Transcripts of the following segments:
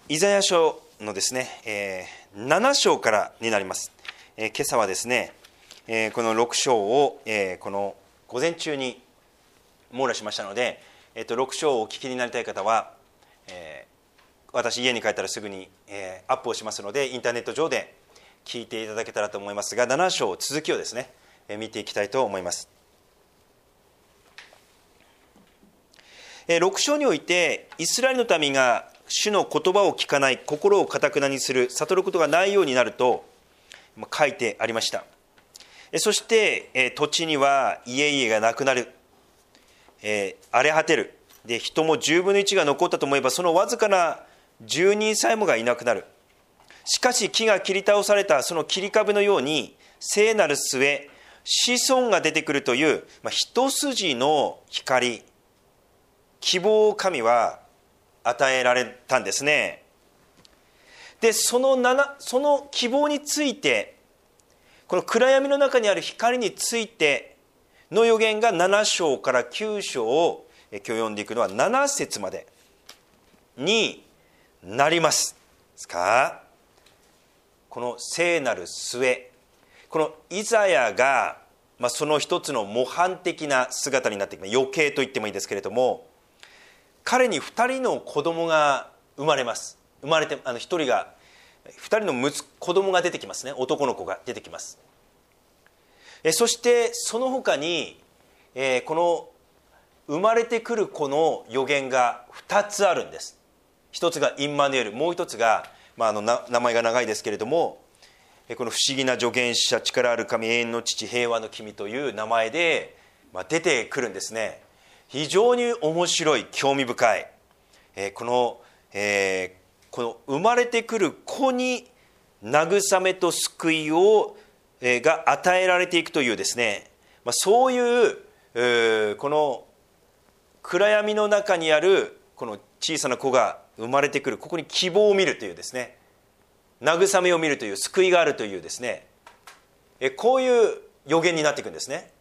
イザヤ書のですね、7章からになります。今朝はですね、この6章を、この午前中に網羅しましたので、6章をお聞きになりたい方は、私家に帰ったらすぐに、アップをしますので、インターネット上で聞いていただけたらと思いますが、7章続きをですね、見ていきたいと思います。6章においてイスラエルの民が主の言葉を聞かない、心を堅くなにする、悟ることがないようになると書いてありました。そして土地には家々がなくなる、荒れ果てる、で人も10分の1が残ったと思えば、そのわずかな10人さえもがいなくなる。しかし木が切り倒されたその切り株のように、聖なる末子孫が出てくるという、一筋の光、希望を神は与えられたんですね。でその希望について、この暗闇の中にある光についての予言が7章から9章を今日読んでいくのは7節までになりますですか。この聖なる末、このイザヤが、その一つの模範的な姿になっていく、余計と言ってもいいですけれども、彼に2人の子供が生まれます。生まれて2人の子供が出てきますね。男の子が出てきます。そしてその他に、この生まれてくる子の予言が2つあるんです。一つがインマヌエル、もう一つが、名前が長いですけれども、この不思議な助言者、力ある神、永遠の父、平和の君という名前で、出てくるんですね。非常に面白い、興味深い、この生まれてくる子に慰めと救いが与えられていくというですね、そういうこの暗闇の中にあるこの小さな子が生まれてくる、ここに希望を見るというですね、慰めを見るという、救いがあるというですね、こういう予言になっていくんですね。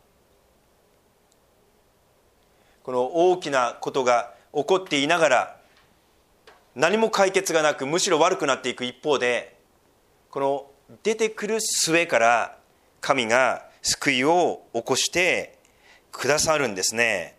この大きなことが起こっていながら何も解決がなく、むしろ悪くなっていく一方で、この出てくる末から神が救いを起こしてくださるんですね。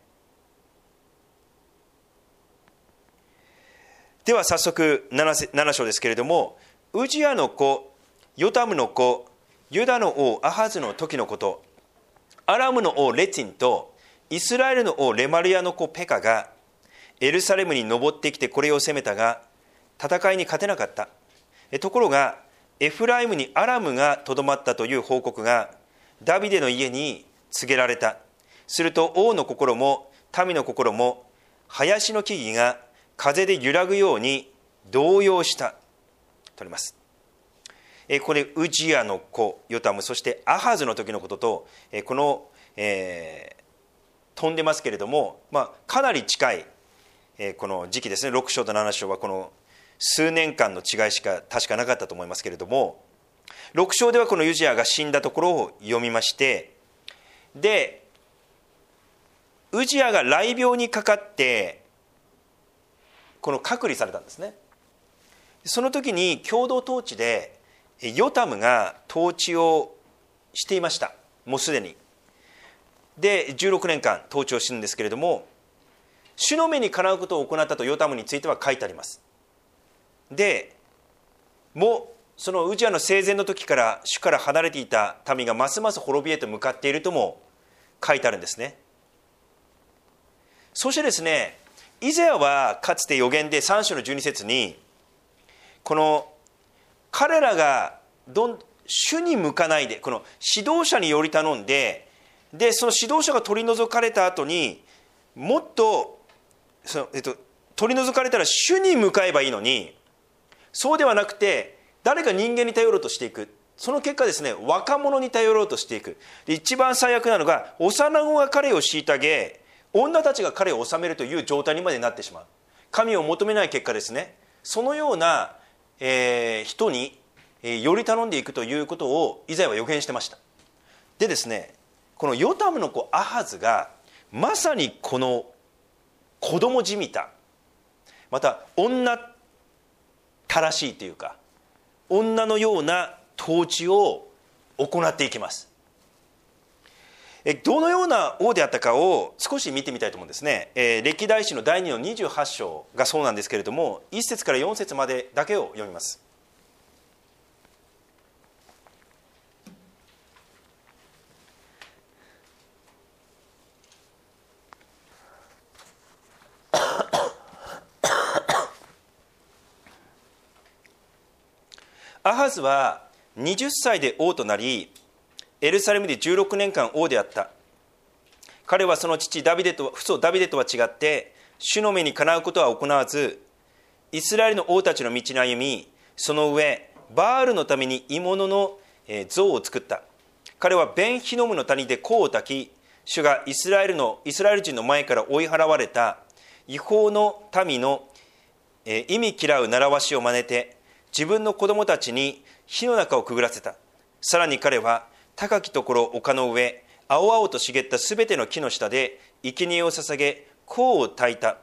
では早速 7章ですけれども、ウジヤの子、ヨタムの子、ユダの王アハズの時のこと、アラムの王レツィンとイスラエルの王レマリアの子ペカがエルサレムに登ってきてこれを攻めたが、戦いに勝てなかった。ところがエフライムにアラムがとどまったという報告がダビデの家に告げられた。すると王の心も民の心も林の木々が風で揺らぐように動揺したとあります。ここでウジヤの子ヨタム、そしてアハズの時のことと、この、飛んでますけれども、かなり近い、この時期ですね。6章と7章はこの数年間の違いしか確かなかったと思いますけれども、6章ではこのウジヤが死んだところを読みまして、でウジヤが雷病にかかってこの隔離されたんですね。その時に共同統治でヨタムが統治をしていました。もうすでにで16年間統治をしているんですけれども、主の目にかなうことを行ったとヨタムについては書いてあります。でもうそのウジヤの生前の時から主から離れていた民がますます滅びへと向かっているとも書いてあるんですね。そしてですね、イザヤはかつて預言で3章の12節に、この彼らが主に向かないで、この指導者により頼んで、その指導者が取り除かれた後にもっと取り除かれたら主に向かえばいいのに、そうではなくて誰か人間に頼ろうとしていく。その結果ですね、若者に頼ろうとしていく。で一番最悪なのが、幼子が彼を虐げ、女たちが彼を治めるという状態にまでなってしまう。神を求めない結果ですね、そのような、人に、より頼んでいくということをイザヤは予言してました。でですね、このヨタムの子アハズがまさにこの子供じみた、また女正しいというか、女のような統治を行っていきます。どのような王であったかを少し見てみたいと思うんですね。歴代史の第2の28章がそうなんですけれども、1節から4節までだけを読みます。アハズは20歳で王となり、エルサレムで16年間王であった。彼はその父父祖ダビデとは違って、主の目にかなうことは行わず、イスラエルの王たちの道に歩み、その上バールのために鋳物の像を作った。彼はベンヒノムの谷で香を焚き、主がイスラエル人の前から追い払われた違法の民の忌み嫌う習わしを真似て、自分の子供たちに火の中をくぐらせた。さらに彼は高きところ丘の上、青々と茂ったすべての木の下で生贄を捧げ、香を焚いた。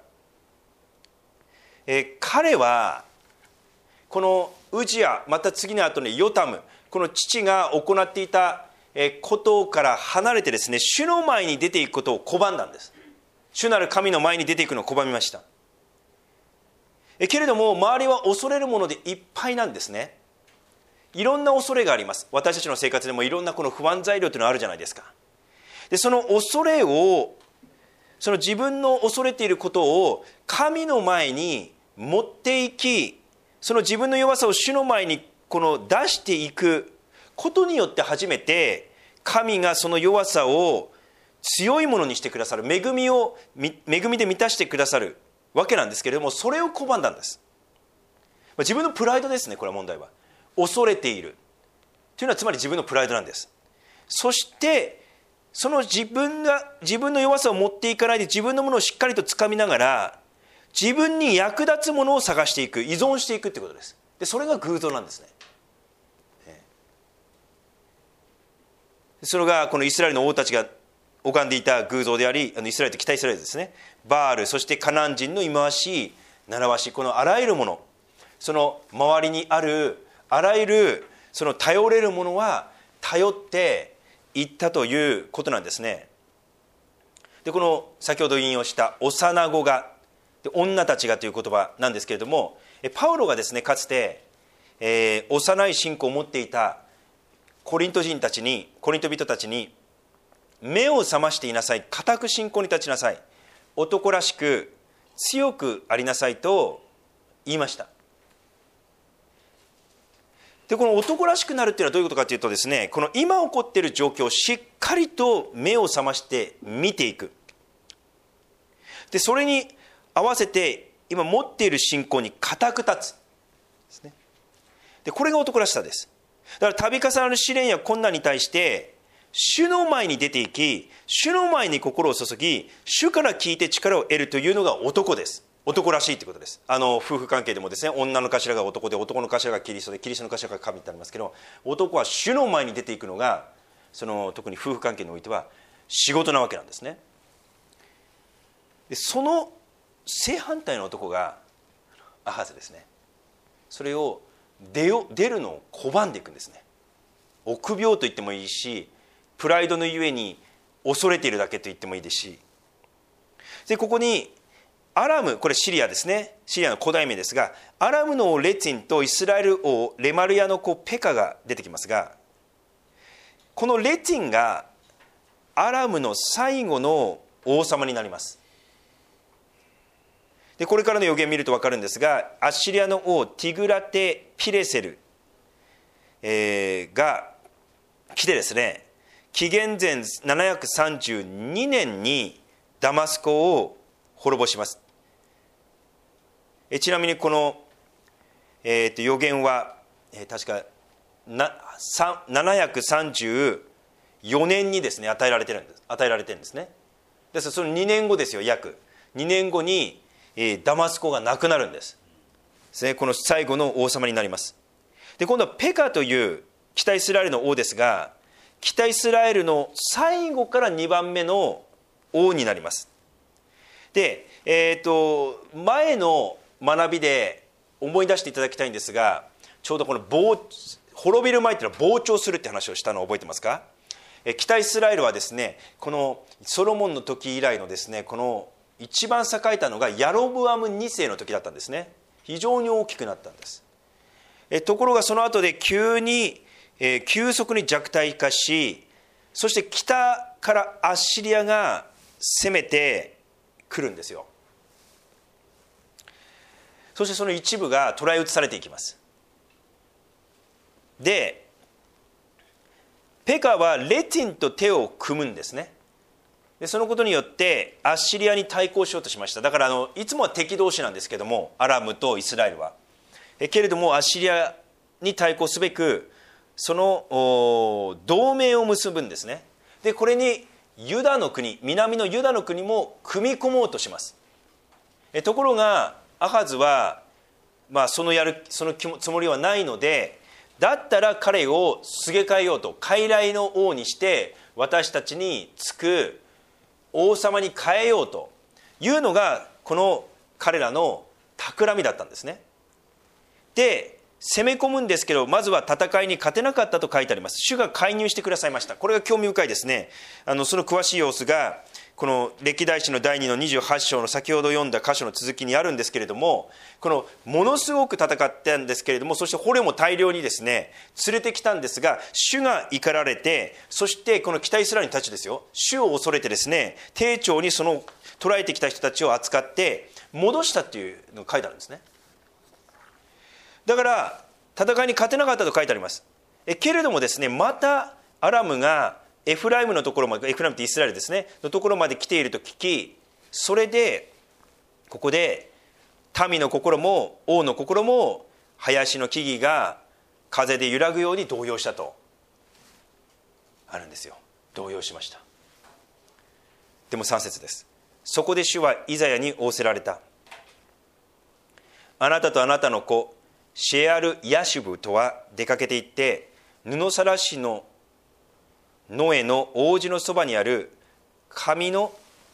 彼はこのウジヤ、また次の後にヨタム、この父が行っていたことから離れてですね、主の前に出ていくことを拒んだんです。主なる神の前に出ていくのを拒みました。けれども周りは恐れるものでいっぱいなんですね。いろんな恐れがあります。私たちの生活でもいろんなこの不安材料というのがあるじゃないですか。でその恐れを、その自分の恐れていることを神の前に持っていき、その自分の弱さを主の前にこの出していくことによって初めて神がその弱さを強いものにしてくださる、恵みで満たしてくださるわけなんですけれども、それを拒んだんです。自分のプライドですね。これは問題は恐れているというのはつまり自分のプライドなんです。そしてその自分の弱さを持っていかないで、自分のものをしっかりとつかみながら自分に役立つものを探していく、依存していくということです。でそれが偶像なんですね。それがこのイスラエルの王たちが拝んでいた偶像であり、イスラエルと北イスラエルですね、バール、そしてカナン人の忌まわしい習わし、このあらゆるもの、その周りにあるあらゆるその頼れるものは頼っていったということなんですね。でこの先ほど引用した幼子が、女たちがという言葉なんですけれども、パウロがですねかつて、幼い信仰を持っていたコリント人たちに、コリント人たちに、目を覚ましていなさい、固く信仰に立ちなさい、男らしく強くありなさいと言いました。でこの男らしくなるっていうのはどういうことかというとですね、この今起こっている状況をしっかりと目を覚まして見ていく。でそれに合わせて今持っている信仰に固く立つですね。でこれが男らしさです。だから度重なる試練や困難に対して主の前に出ていき、主の前に心を注ぎ、主から聞いて力を得るというのが男です。男らしいということです。夫婦関係でもですね、女の頭が男で、男の頭がキリストで、キリストの頭が神ってありますけど、男は主の前に出ていくのが特に夫婦関係においては仕事なわけなんですね。でその正反対の男がアハズですね。それを出るのを拒んでいくんですね。臆病と言ってもいいし、プライドのゆえに恐れているだけと言ってもいいですし、でここにアラム、これシリアですね、シリアの古代名ですが、アラムの王レツィンとイスラエル王レマルヤの子ペカが出てきますが、このレツィンがアラムの最後の王様になります。でこれからの予言を見ると分かるんですが、アッシリアの王ティグラテ・ピレセル、が来てですね、紀元前732年にダマスコを滅ぼします。ちなみにこの、予言は、確か734年にですね与えられてるんですね。ですからその2年後ですよ、約2年後に、ダマスコがなくなるんです。この最後の王様になります。で今度はペカという北イスラエルの王ですが、北イスラエルの最後から2番目の王になります。で、前の学びで思い出していただきたいんですが、ちょうどこの滅びる前っていうのは膨張するって話をしたのを覚えてますか？北イスラエルはですね、このソロモンの時以来のですね、この一番栄えたのがヤロブアム2世の時だったんですね。非常に大きくなったんです。ところがその後で急速に弱体化し、そして北からアッシリアが攻めてくるんですよ。そしてその一部が捕らえ移されていきます。で、ペカはレティンと手を組むんですね。でそのことによってアッシリアに対抗しようとしました。だからいつもは敵同士なんですけども、アラムとイスラエルは。けれどもアッシリアに対抗すべくその同盟を結ぶんですね。でこれにユダの国、南のユダの国も組み込もうとします。ところがアハズは、そのつもりはないので、だったら彼をすげ替えようと、傀儡の王にして私たちにつく王様に変えようというのがこの彼らの企みだったんですね。で攻め込むんですけど、まずは戦いに勝てなかったと書いてあります。主が介入してくださいました。これが興味深いですね。その詳しい様子がこの歴代史の第2の28章の先ほど読んだ箇所の続きにあるんですけれども、このものすごく戦ったんですけれども、そして捕虜も大量にですね連れてきたんですが、主が怒られて、そしてこの北イスラエルたちですよ、主を恐れてですね、丁重にその捕らえてきた人たちを扱って戻したっていうのが書いてあるんですね。だから戦いに勝てなかったと書いてあります。けれどもですね、またアラムがエフライムのところまで、エフライムってイスラエルですねのところまで来ていると聞き、それでここで民の心も王の心も林の木々が風で揺らぐように動揺したとあるんですよ。動揺しました。でも3節です。そこで主はイザヤに仰せられた。あなたとあなたの子シェアル・ヤシュブとは出かけて行って、布さらしのノエの王子のそばにある神の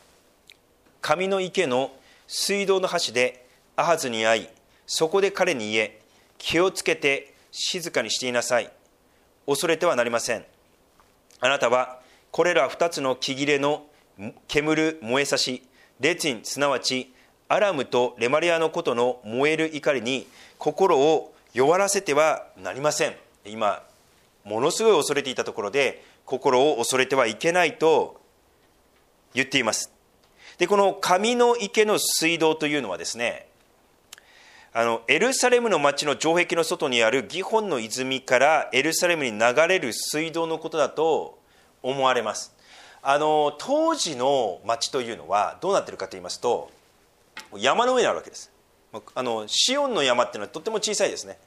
池の水道の端でアハズに会い、そこで彼に言え、気をつけて静かにしていなさい。恐れてはなりません。あなたはこれら2つの木切れの煙る燃えさし、レツィンすなわちアラムとレマリアのことの燃える怒りに心を弱らせてはなりません。今ものすごい恐れていたところで、心を恐れてはいけないと言っています。でこの神の池の水道というのはですね、エルサレムの町の城壁の外にあるギホンの泉からエルサレムに流れる水道のことだと思われます。当時の町というのはどうなっているかといいますと、山の上にあるわけです。シオンの山っていうのはとっても小さいですね。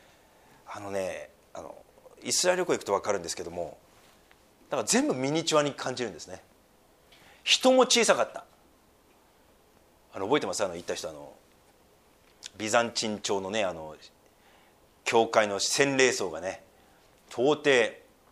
イスラエル旅行行くと分かるんですけども、だから全部ミニチュアに感じるんですね。人も小さかった。覚えてます？行った人、ビザンチン朝のね教会の洗礼層がね到底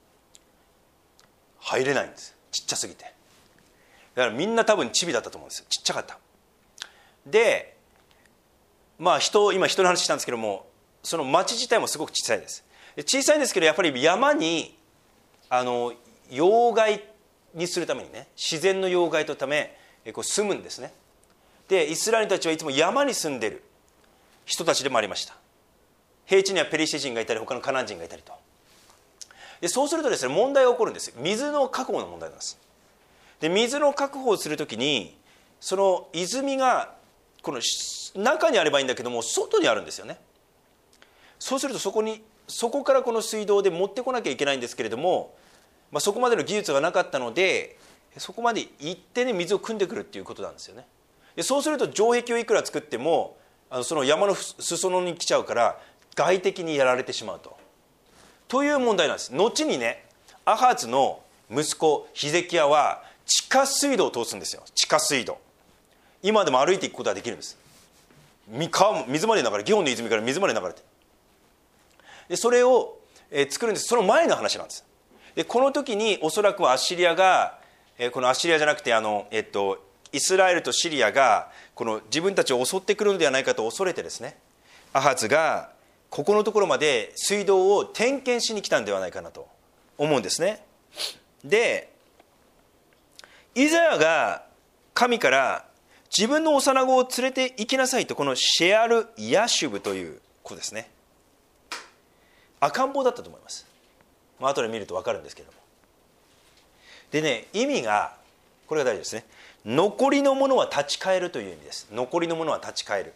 入れないんです。ちっちゃすぎて。だからみんな多分チビだったと思うんですよ。ちっちゃかった。で今人の話したんですけども、その町自体もすごく小さいです。小さいんですけど、やっぱり山に要害にするためにね、自然の要害のため住むんですね。でイスラエルたちはいつも山に住んでる人たちでもありました。平地にはペリシテ人がいたり他のカナン人がいたりと。でそうするとですね、問題が起こるんです。水の確保の問題なんです。で水の確保をするときに、その泉がこの中にあればいいんだけども外にあるんですよね。そうするとそこからこの水道で持ってこなきゃいけないんですけれども、そこまでの技術がなかったので、そこまで行ってね水を汲んでくるっていうことなんですよね。でそうすると城壁をいくら作ってもその山の裾野に来ちゃうから外敵にやられてしまうという問題なんです。後にね、アハズの息子ヒゼキヤは地下水道を通すんですよ。地下水道、今でも歩いていくことができるんです。水まで流れ、ギホンの泉から水まで流れて、でそれを作るんです。その前の話なんです。でこの時におそらくはアッシリアがこのアッシリアじゃなくてイスラエルとシリアがこの自分たちを襲ってくるのではないかと恐れてですね、 アハズがここのところまで水道を点検しに来たんではないかなと思うんですね。でイザヤが神から自分の幼子を連れて行きなさいと、このシェアル・ヤシュブという子ですね、赤ん坊だったと思います。後で見ると分かるんですけども。でね、意味がこれが大事ですね。残りのものは立ち返るという意味です。残りのものは立ち返る。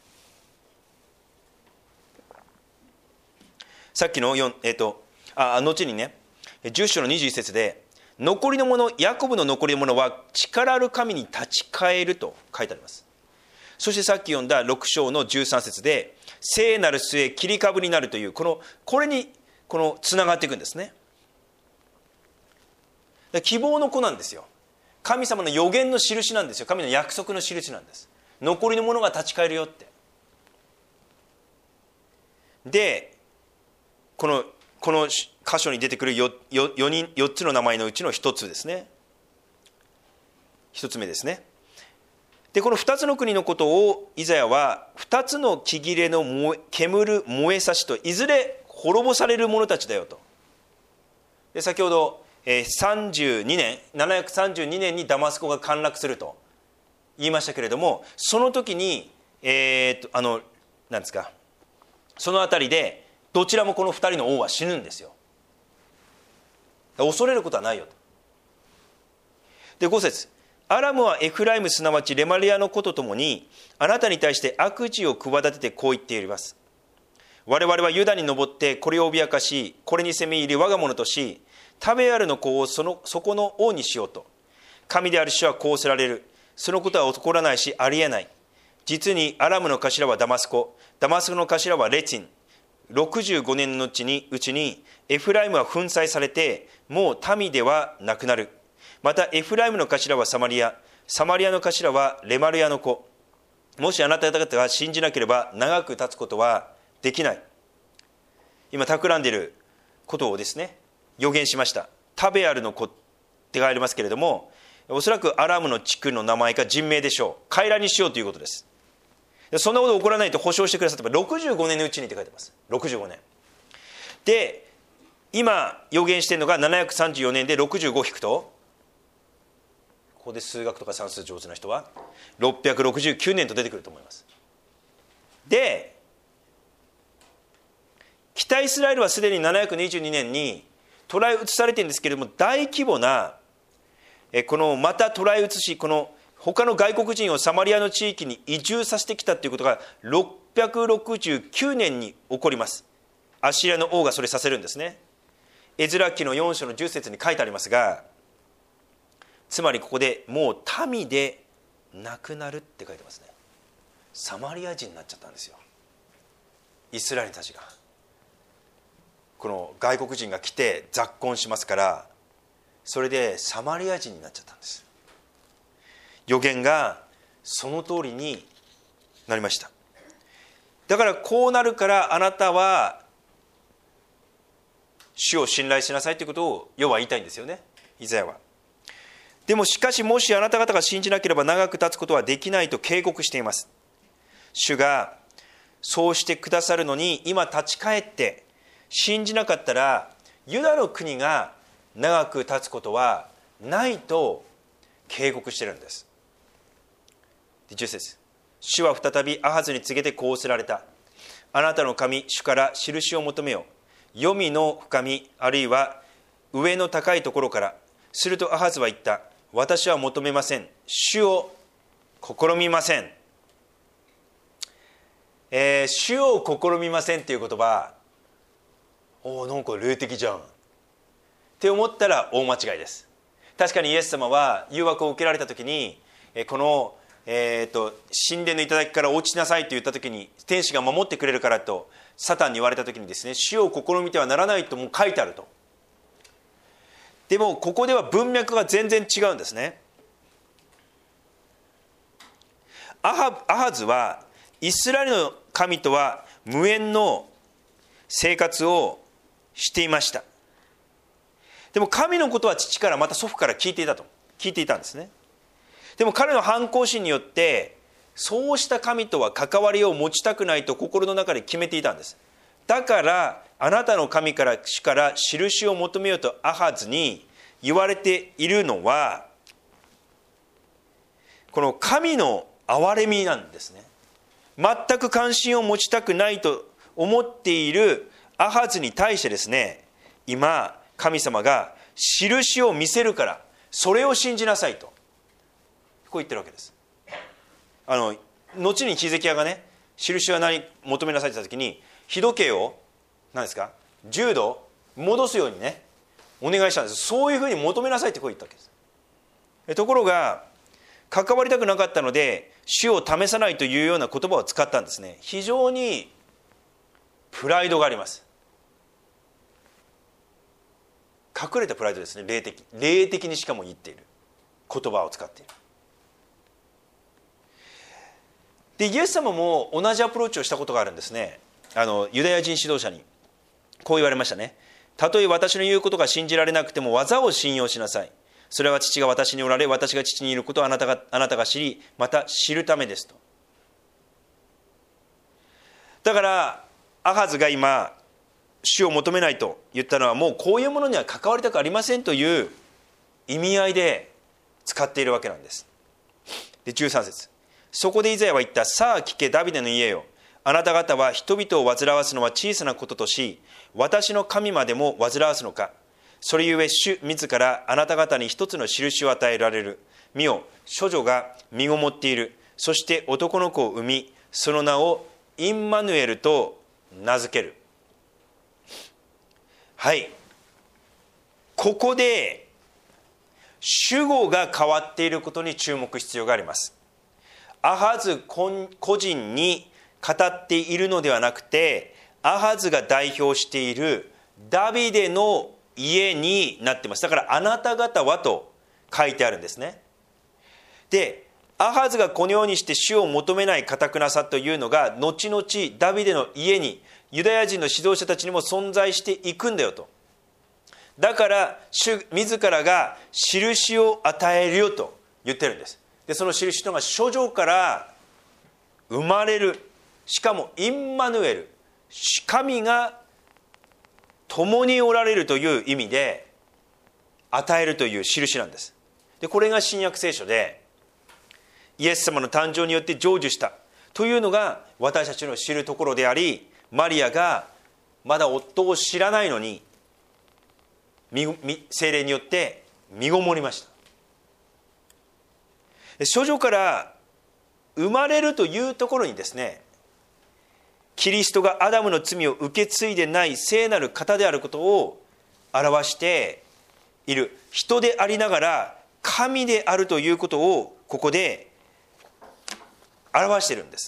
さっきの後にね、10章の21節で、残りのもの、ヤコブの残りのものは力ある神に立ち返ると書いてあります。そしてさっき読んだ6章の13節で、聖なる末、切り株になるという、これにつながっていくんですね。希望の子なんですよ。神様の予言の印なんですよ。神の約束の印なんです。残りのものが立ち返るよって。でこの箇所に出てくる 4つの名前のうちの1つですね。1つ目ですね。でこの2つの国のことをイザヤは2つの木切れの煙る燃えさしと、いずれ滅ぼされる者たちだよと。で先ほど732年にダマスコが陥落すると言いましたけれども、その時に何ですか、そのあたりでどちらもこの2人の王は死ぬんですよ。恐れることはないよと。で5節、アラムはエフライムすなわちレマリアの子とともにあなたに対して悪事を企ててこう言っています。我々はユダに登ってこれを脅かし、これに攻め入り我が物とし、タベアルの子をそこの王にしようと。神である主はこうおせられる。そのことは起こらないしありえない。実にアラムの頭はダマスコ、ダマスコの頭はレツィン。65年のうちにエフライムは粉砕されてもう民ではなくなる。またエフライムの頭はサマリア、サマリアの頭はレマルヤの子。もしあなた方が信じなければ長く経つことはできない。今企んでいることをですね予言しました。タベアルの子ってありますけれども、おそらくアラムの地区の名前か人名でしょう。傀儡にしようということです。そんなこと起こらないと保証してくださって65年のうちにって書いてます。65年で、今予言しているのが734年で65引くと、ここで数学とか算数上手な人は669年と出てくると思います。で北イスラエルはすでに722年に捕らえ移されているんですけれども、大規模なまた捕らえ移し、他の外国人をサマリアの地域に移住させてきたということが669年に起こります。アッシリアの王がそれさせるんですね。エズラ記の4章の10節に書いてありますが、つまりここでもう民でなくなるって書いてますね。サマリア人になっちゃったんですよ、イスラエルたちが。この外国人が来て雑婚しますから、それでサマリア人になっちゃったんです。予言がその通りになりました。だからこうなるからあなたは主を信頼しなさいということを要は言いたいんですよね、イザヤは。でもしかし、もしあなた方が信じなければ長く経つことはできないと警告しています。主がそうしてくださるのに今立ち返って信じなかったら、ユダの国が長く経つことはないと警告しているんです。10節、主は再びアハズに告げてこうせられた。あなたの神主から印を求めよう。黄泉の深み、あるいは上の高いところから。するとアハズは言った。私は求めません。主を試みません。主を試みませんっていう言葉、なんか霊的じゃんって思ったら大間違いです。確かにイエス様は誘惑を受けられた時に、この神殿の頂から落ちなさいと言った時に、天使が守ってくれるからとサタンに言われた時にですね、主を試みてはならないともう書いてあると。でもここでは文脈が全然違うんですね。アハズはイスラエルの神とは無縁の生活をしていました。でも神のことは父からまた祖父から聞いていたんですね。でも彼の反抗心によってそうした神とは関わりを持ちたくないと心の中で決めていたんです。だからあなたの神から主から印を求めようとアハズに言われているのは、この神の憐れみなんですね。全く関心を持ちたくないと思っているアハズに対してですね、今神様が印を見せるからそれを信じなさいとこう言ってるわけです。後にヒゼキヤがね、印は何求めなさいって言った時に、日時計を何ですか10度戻すようにねお願いしたんです。そういうふうに求めなさいってこう言ったわけです。ところが関わりたくなかったので、主を試さないというような言葉を使ったんですね。非常にプライドがあります。隠れたプライドですね。霊的にしかも言っている言葉を使っている。でイエス様も同じアプローチをしたことがあるんですね。ユダヤ人指導者にこう言われましたね。たとえ私の言うことが信じられなくても技を信用しなさい。それは父が私におられ、私が父にいることをあなたが知り、また知るためですと。だからアハズが今主を求めないと言ったのは、もうこういうものには関わりたくありませんという意味合いで使っているわけなんです。で13節、そこでイザヤは言った。さあ聞けダビデの家よ、あなた方は人々を煩わすのは小さなこととし、私の神までも煩わすのか。それゆえ主自らあなた方に一つの印を与えられる。見よ、処女が身ごもっている。そして男の子を産み、その名をインマヌエルと名付ける。はい、ここで主語が変わっていることに注目必要があります。アハズ個人に語っているのではなくて、アハズが代表しているダビデの家になっています。だからあなた方はと書いてあるんですね。でアハズがこのようにして主を求めない堅くなさというのが、後々ダビデの家にユダヤ人の指導者たちにも存在していくんだよと。だから主自らが印を与えるよと言ってるんです。でその印というのが処女から生まれる、しかもインマヌエル、神が共におられるという意味で与えるという印なんです。でこれが新約聖書でイエス様の誕生によって成就したというのが私たちの知るところであり、マリアがまだ夫を知らないのに聖霊によって身ごもりました。処女から生まれるというところにですね、キリストがアダムの罪を受け継いでない聖なる方であることを表している。人でありながら神であるということをここで表しているんです。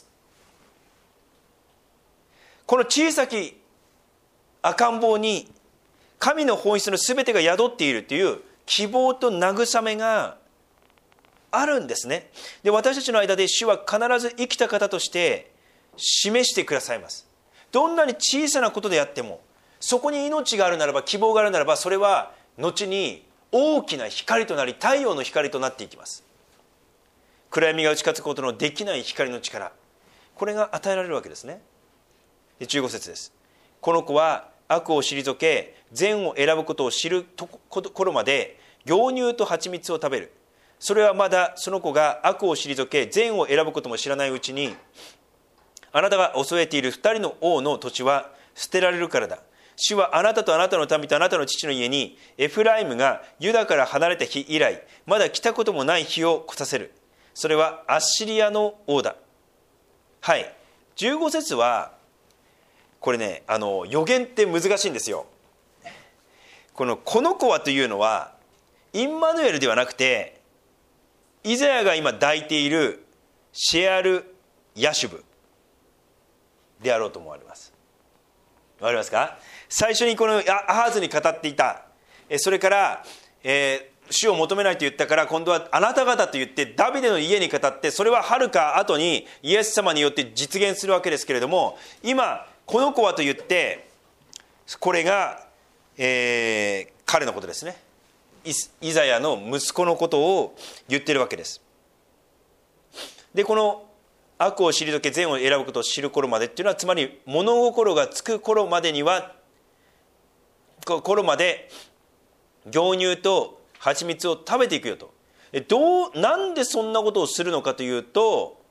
この小さき赤ん坊に神の本質の全てが宿っているという希望と慰めがあるんですね。で私たちの間で主は必ず生きた方として示してくださいます。どんなに小さなことであっても、そこに命があるならば、希望があるならば、それは後に大きな光となり、太陽の光となっていきます。暗闇が打ち勝つことのできない光の力、これが与えられるわけですね。15節です。この子は悪を退け、善を選ぶことを知る頃まで牛乳と蜂蜜を食べる。それはまだその子が悪を退け、善を選ぶことも知らないうちに、あなたが恐れている2人の王の土地は捨てられるからだ。主はあなたとあなたの民とあなたの父の家に、エフライムがユダから離れた日以来、まだ来たこともない日を来させる。それはアッシリアの王だ。はい、15節はこれね、予言って難しいんですよ。この子はというのはインマヌエルではなくて、イザヤが今抱いているシェアル・ヤシュブであろうと思われます。わかりますか？最初にこのアハズに語っていた、それから、主を求めないと言ったから、今度はあなた方と言ってダビデの家に語って、それははるか後にイエス様によって実現するわけですけれども、今この子はと言って、これが、彼のことですね。イザヤの息子のことを言ってるわけです。でこの悪を退け善を選ぶことを知る頃までっていうのは、つまり物心がつく頃までには、頃まで牛乳と蜂蜜を食べていくよと。なんでそんなことをするのかというと、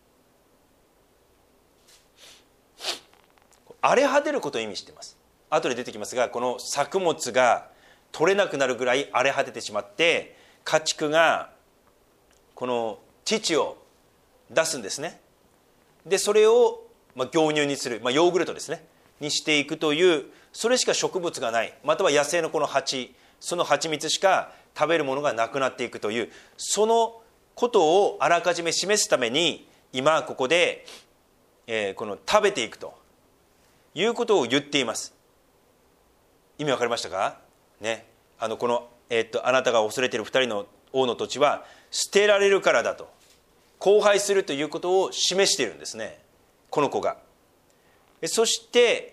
荒れ果てることを意味しています。後で出てきますが、この作物が取れなくなるぐらい荒れ果ててしまって、家畜がこの乳を出すんですね。でそれを牛乳にする、ヨーグルトですねにしていくという、それしか植物がない、または野生のこの蜂、その蜂蜜しか食べるものがなくなっていくという、そのことをあらかじめ示すために今ここで、この食べていくということを言っています。意味わかりましたかね。この、あなたが恐れている2人の王の土地は捨てられるからだと、荒廃するということを示しているんですね、この子が。そして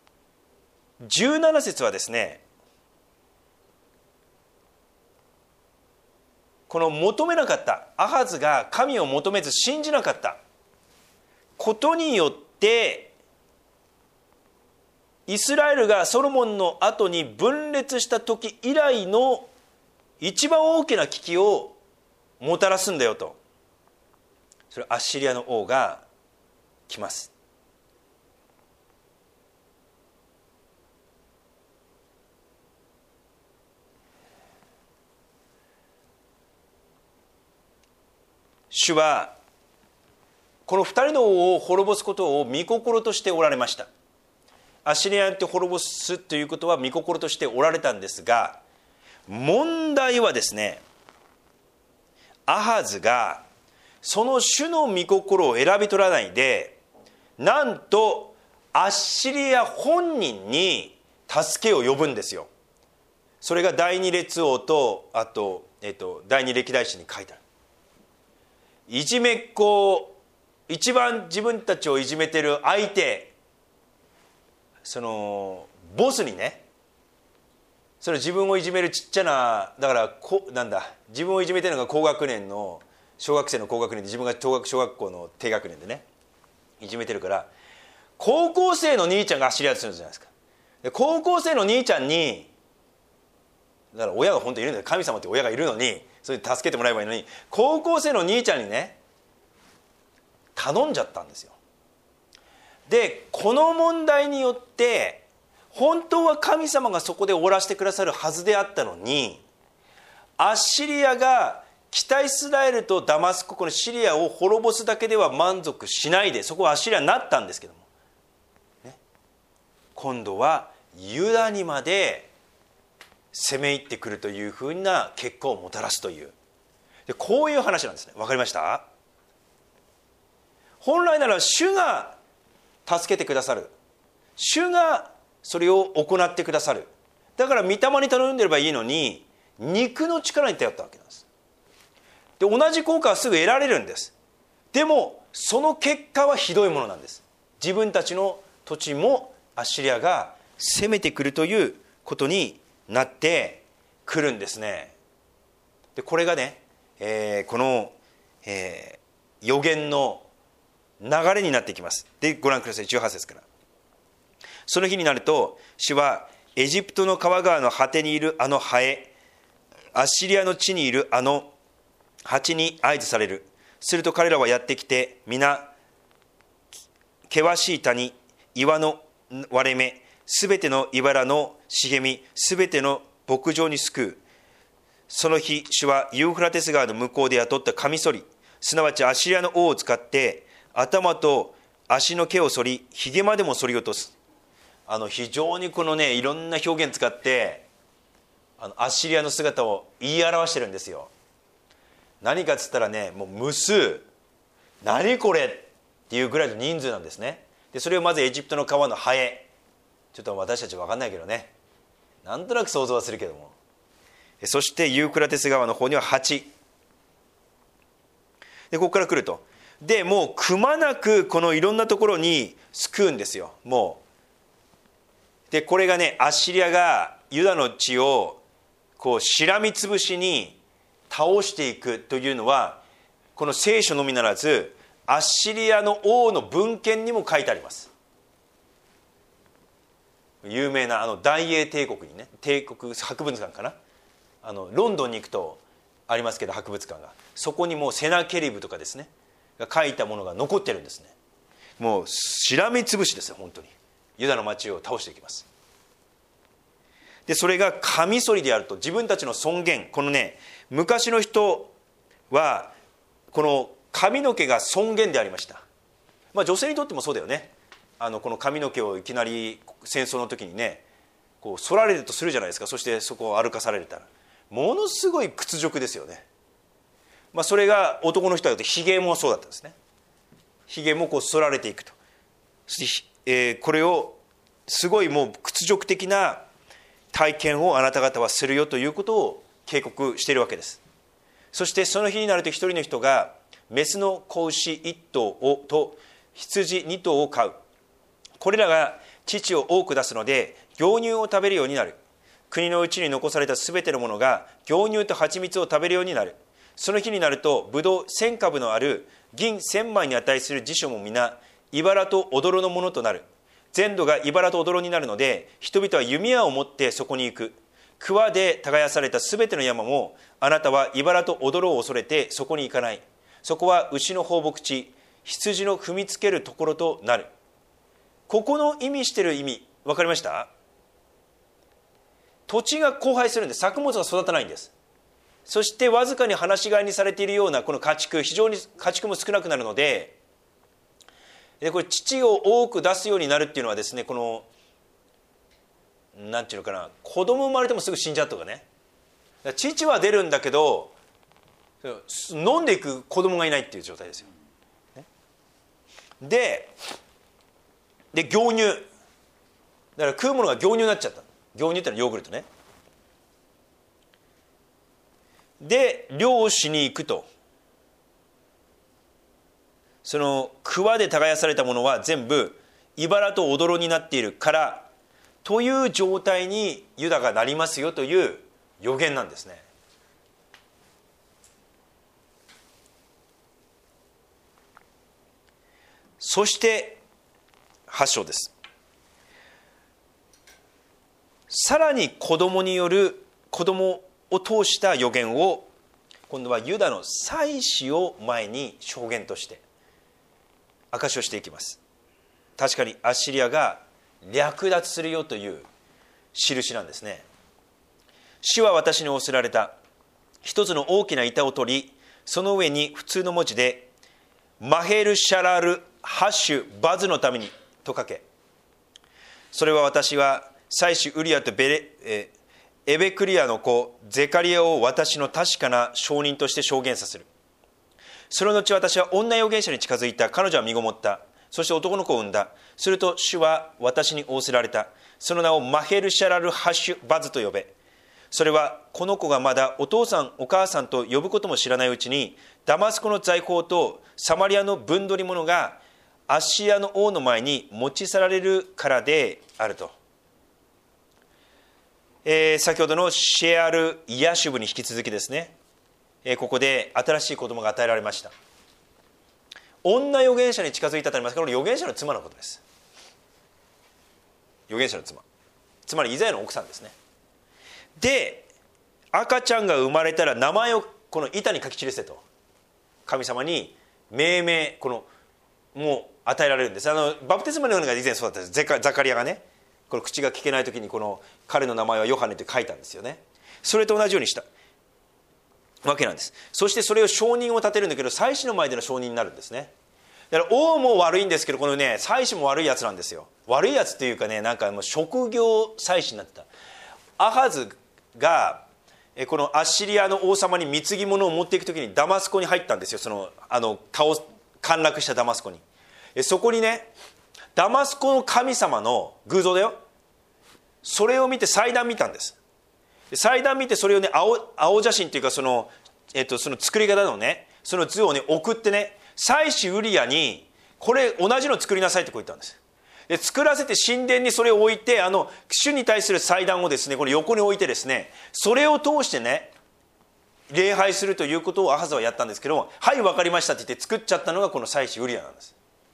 17節はですね、この求めなかったアハズが神を求めず信じなかったことによって、イスラエルがソロモンの後に分裂した時以来の一番大きな危機をもたらすんだよと。それアッシリアの王が来ます。主はこの2人の王を滅ぼすことを御心としておられました。アッシリアによって滅ぼすということは御心としておられたんですが、問題はですね、アハズがその主の御心を選び取らないで、なんとアッシリア本人に助けを呼ぶんですよ。それが第二列王と、あと、第二歴代史に書いてある。いじめっ子、一番自分たちをいじめてる相手、そのボスにね、それ自分をいじめるちっちゃな、だから自分をいじめてるのが高学年の小学生の高学年で、自分が小学校の低学年でねいじめてるから、高校生の兄ちゃんがアッシリアとするじゃないですか。で高校生の兄ちゃんに、だから親が本当にいるんだよ、神様って親がいるのに、それで助けてもらえばいいのに、高校生の兄ちゃんにね頼んじゃったんですよ。でこの問題によって本当は神様がそこで終わらせてくださるはずであったのに、アッシリアが北イスラエルとダマスコ、このシリアを滅ぼすだけでは満足しないで、そこはアッシリアになったんですけども、ね、今度はユダにまで攻め入ってくるというふうな結果をもたらすという、でこういう話なんですね。わかりました？本来なら主が助けてくださる、主がそれを行ってくださる、だから御霊に頼んでればいいのに、肉の力に頼ったわけなんです。で同じ効果はすぐ得られるんです。でもその結果はひどいものなんです。自分たちの土地もアッシリアが攻めてくるということになってくるんですね。でこれがね、この、予言の流れになっていきます。でご覧ください、18節から。その日になると、主はエジプトの川川の果てにいるあのハエ、アッシリアの地にいるあの蜂に合図される。すると彼らはやってきて、皆険しい谷、岩の割れ目、すべての茨の茂み、すべての牧場に救う。その日、主はユーフラテス川の向こうで雇ったカミソリ、すなわちアッシリアの王を使って頭と足の毛を剃り、ひげまでも剃り落とす。非常にこのね、いろんな表現使ってアッシリアの姿を言い表してるんですよ。何かっつったらね、もう無数、何これっていうぐらいの人数なんですね。でそれをまずエジプトの川のハエ、ちょっと私たち分かんないけどね、なんとなく想像はするけども、そしてユーフラテス川の方には蜂で、ここから来ると、でもうくまなくこのいろんなところに救うんですよ。もうでこれがね、アッシリアがユダの地をこうしらみつぶしに倒していくというのは、この聖書のみならずアッシリアの王の文献にも書いてあります。有名な大英帝国にね、帝国博物館かな、ロンドンに行くとありますけど、博物館が、そこにもセナケリブとかですねが書いたものが残ってるんですね。もうしらみつぶしですよ、本当に。ユダの町を倒していきます。でそれがカミソリであると、自分たちの尊厳、このね、昔の人はこの髪の毛が尊厳でありました。女性にとってもそうだよね。この髪の毛をいきなり戦争の時にね、こう剃られるとするじゃないですか。そしてそこを歩かされたらものすごい屈辱ですよね。それが男の人だと、ひげもそうだったんですね。ひげもこう剃られていくと。そして、これをすごいもう屈辱的な体験をあなた方はするよということを警告しているわけです。そしてその日になると、一人の人がメスの子牛1頭と羊2頭を飼う。これらが乳を多く出すので牛乳を食べるようになる。国のうちに残されたすべてのものが牛乳と蜂蜜を食べるようになる。その日になると、ブドウ1000株のある銀1000枚に値する辞書も皆茨と踊のものとなる。全土が茨と踊になるので、人々は弓矢を持ってそこに行く。桑で耕されたすべての山も、あなたは茨と踊を恐れてそこに行かない。そこは牛の放牧地、羊の踏みつけるところとなる。ここの意味している意味、分かりました？土地が荒廃するんです。作物が育たないんです。そしてわずかに放し飼いにされているようなこの家畜、非常に家畜も少なくなるので、これ乳を多く出すようになるっていうのはですね、このなんていうのかな、子供生まれてもすぐ死んじゃうとかね。乳は出るんだけど飲んでいく子供がいないっていう状態ですよ。で牛乳だから食うものが牛乳になっちゃった。牛乳ってのはヨーグルトね。で漁師に行くと、その桑で耕されたものは全部茨と踊になっているからという状態にユダがなりますよという予言なんですね。そして8章です。さらに子供を通した予言を、今度はユダの祭司を前に証言として証しをしていきます。確かにアッシリアが略奪するよという印なんですね。主は私に仰せられた。一つの大きな板を取り、その上に普通の文字でマヘルシャラルハッシュバズのためにと書け。それは私は祭司ウリアとエベクリアの子ゼカリアを私の確かな証人として証言させる。その後私は女預言者に近づいた。彼女は身ごもった。そして男の子を産んだ。すると主は私に仰せられた。その名をマヘルシャラルハッシュバズと呼べ。それはこの子がまだお父さんお母さんと呼ぶことも知らないうちに、ダマスコの財宝とサマリアの分取り物がアッシリアの王の前に持ち去られるからであると。先ほどのシェアル・ヤシュブに引き続きですね、ここで新しい子供が与えられました。女預言者に近づいたとありますが、この預言者の妻のことです。預言者の妻、つまりイザヤの奥さんですね。で赤ちゃんが生まれたら名前をこの板に書き記せと神様に命名もう与えられるんです。バプテスマのようなのが以前そうだったんです。ザカリアがね、この口が聞けない時にこの彼の名前はヨハネって書いたんですよね。それと同じようにしたわけなんです。そしてそれを証人を立てるんだけど、祭司の前での証人になるんですね。だから王も悪いんですけど、このね祭司も悪いやつなんですよ。悪いやつっていうかね、なんかもう職業祭司になってた。アハズがこのアッシリアの王様に貢ぎ物を持っていく時にダマスコに入ったんですよ。陥落したダマスコに。そこにね、ダマスコの神様の偶像だよ、それを見て祭壇見たんです。祭壇見て、それをね青写真っていうかその作り方のね、その図をね送ってね、祭司ウリアにこれ同じの作りなさいってこう言ったんです。で作らせて神殿にそれを置いて、主に対する祭壇をですねこの横に置いてですね、それを通してね礼拝するということをアハズはやったんですけども、はい分かりましたって言って作っちゃったのがこの祭司ウリアなんです。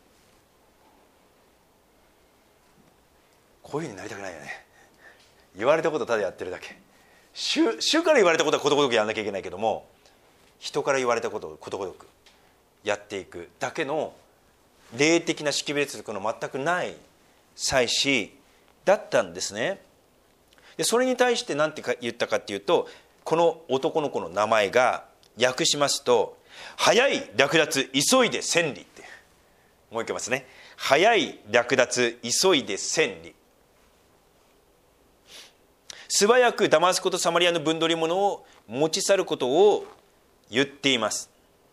こういうふうになりたくないよね。言われたことをただやってるだけ。主から言われたことはことごとくやらなきゃいけないけども、人から言われたことをことごとくやっていくだけの霊的な識別力の全くない祭司だったんですね。でそれに対して何て言ったかっていうと、この男の子の名前が訳しますと、早い略奪急いで千里って、もう一回ますね。早い略奪急いで千里、素早くダマスコとサマリアの分取り物を持ち去ることを言っています。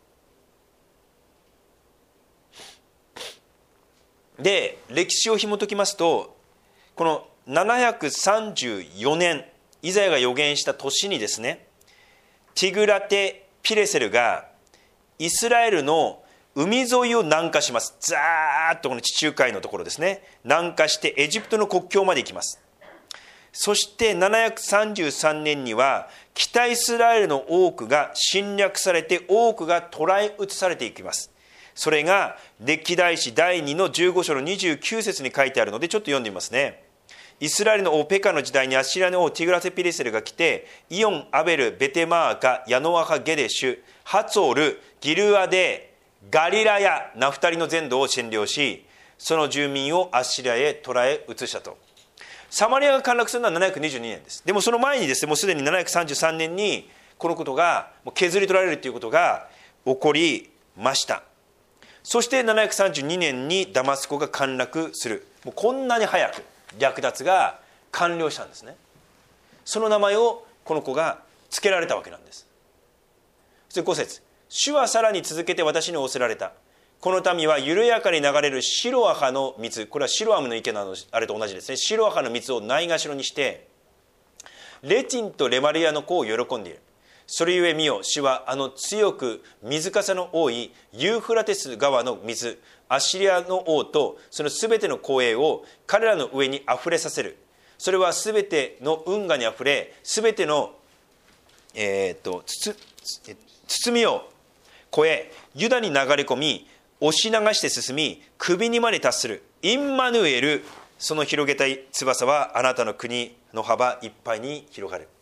で歴史を紐解きますと、この734年イザヤが予言した年にですね、ティグラテ・ピレセルがイスラエルの海沿いを南下します。ザーッとこの地中海のところですね、南下してエジプトの国境まで行きます。そして733年には北イスラエルの多くが侵略されて、多くが捕らえ移されていきます。それが歴代史第2の15章の29節に書いてあるので、ちょっと読んでみますね。イスラエルの王ペカの時代にアッシリアの王ティグラテピレセルが来て、イオン、アベル、ベテマーカ、ヤノアハ、ゲデシュ、ハツォル、ギルアデ、ガリラヤ、ナフタリの全土を占領し、その住民をアッシリアへ捕らえ移したと。サマリアが陥落するのは722年です。でもその前にですね、もうすでに733年にこのことが削り取られるということが起こりました。そして732年にダマスコが陥落する。もうこんなに早く略奪が完了したんですね。その名前をこの子が付けられたわけなんです。そして5節、主はさらに続けて私に仰せられた。この民は緩やかに流れるシロアハの水、これはシロアムの池などあれと同じですね。シロアハの水をないがしろにして、レティンとレマリアの子を喜んでいる。それゆえ見よ、主は強く水かさの多いユーフラテス川の水、アッシリアの王とそのすべての光栄を彼らの上にあふれさせる。それはすべての運河にあふれ、すべての、包みを越え、ユダに流れ込み、押し流して進み、首にまで達する。インマヌエル、その広げた翼はあなたの国の幅いっぱいに広がる。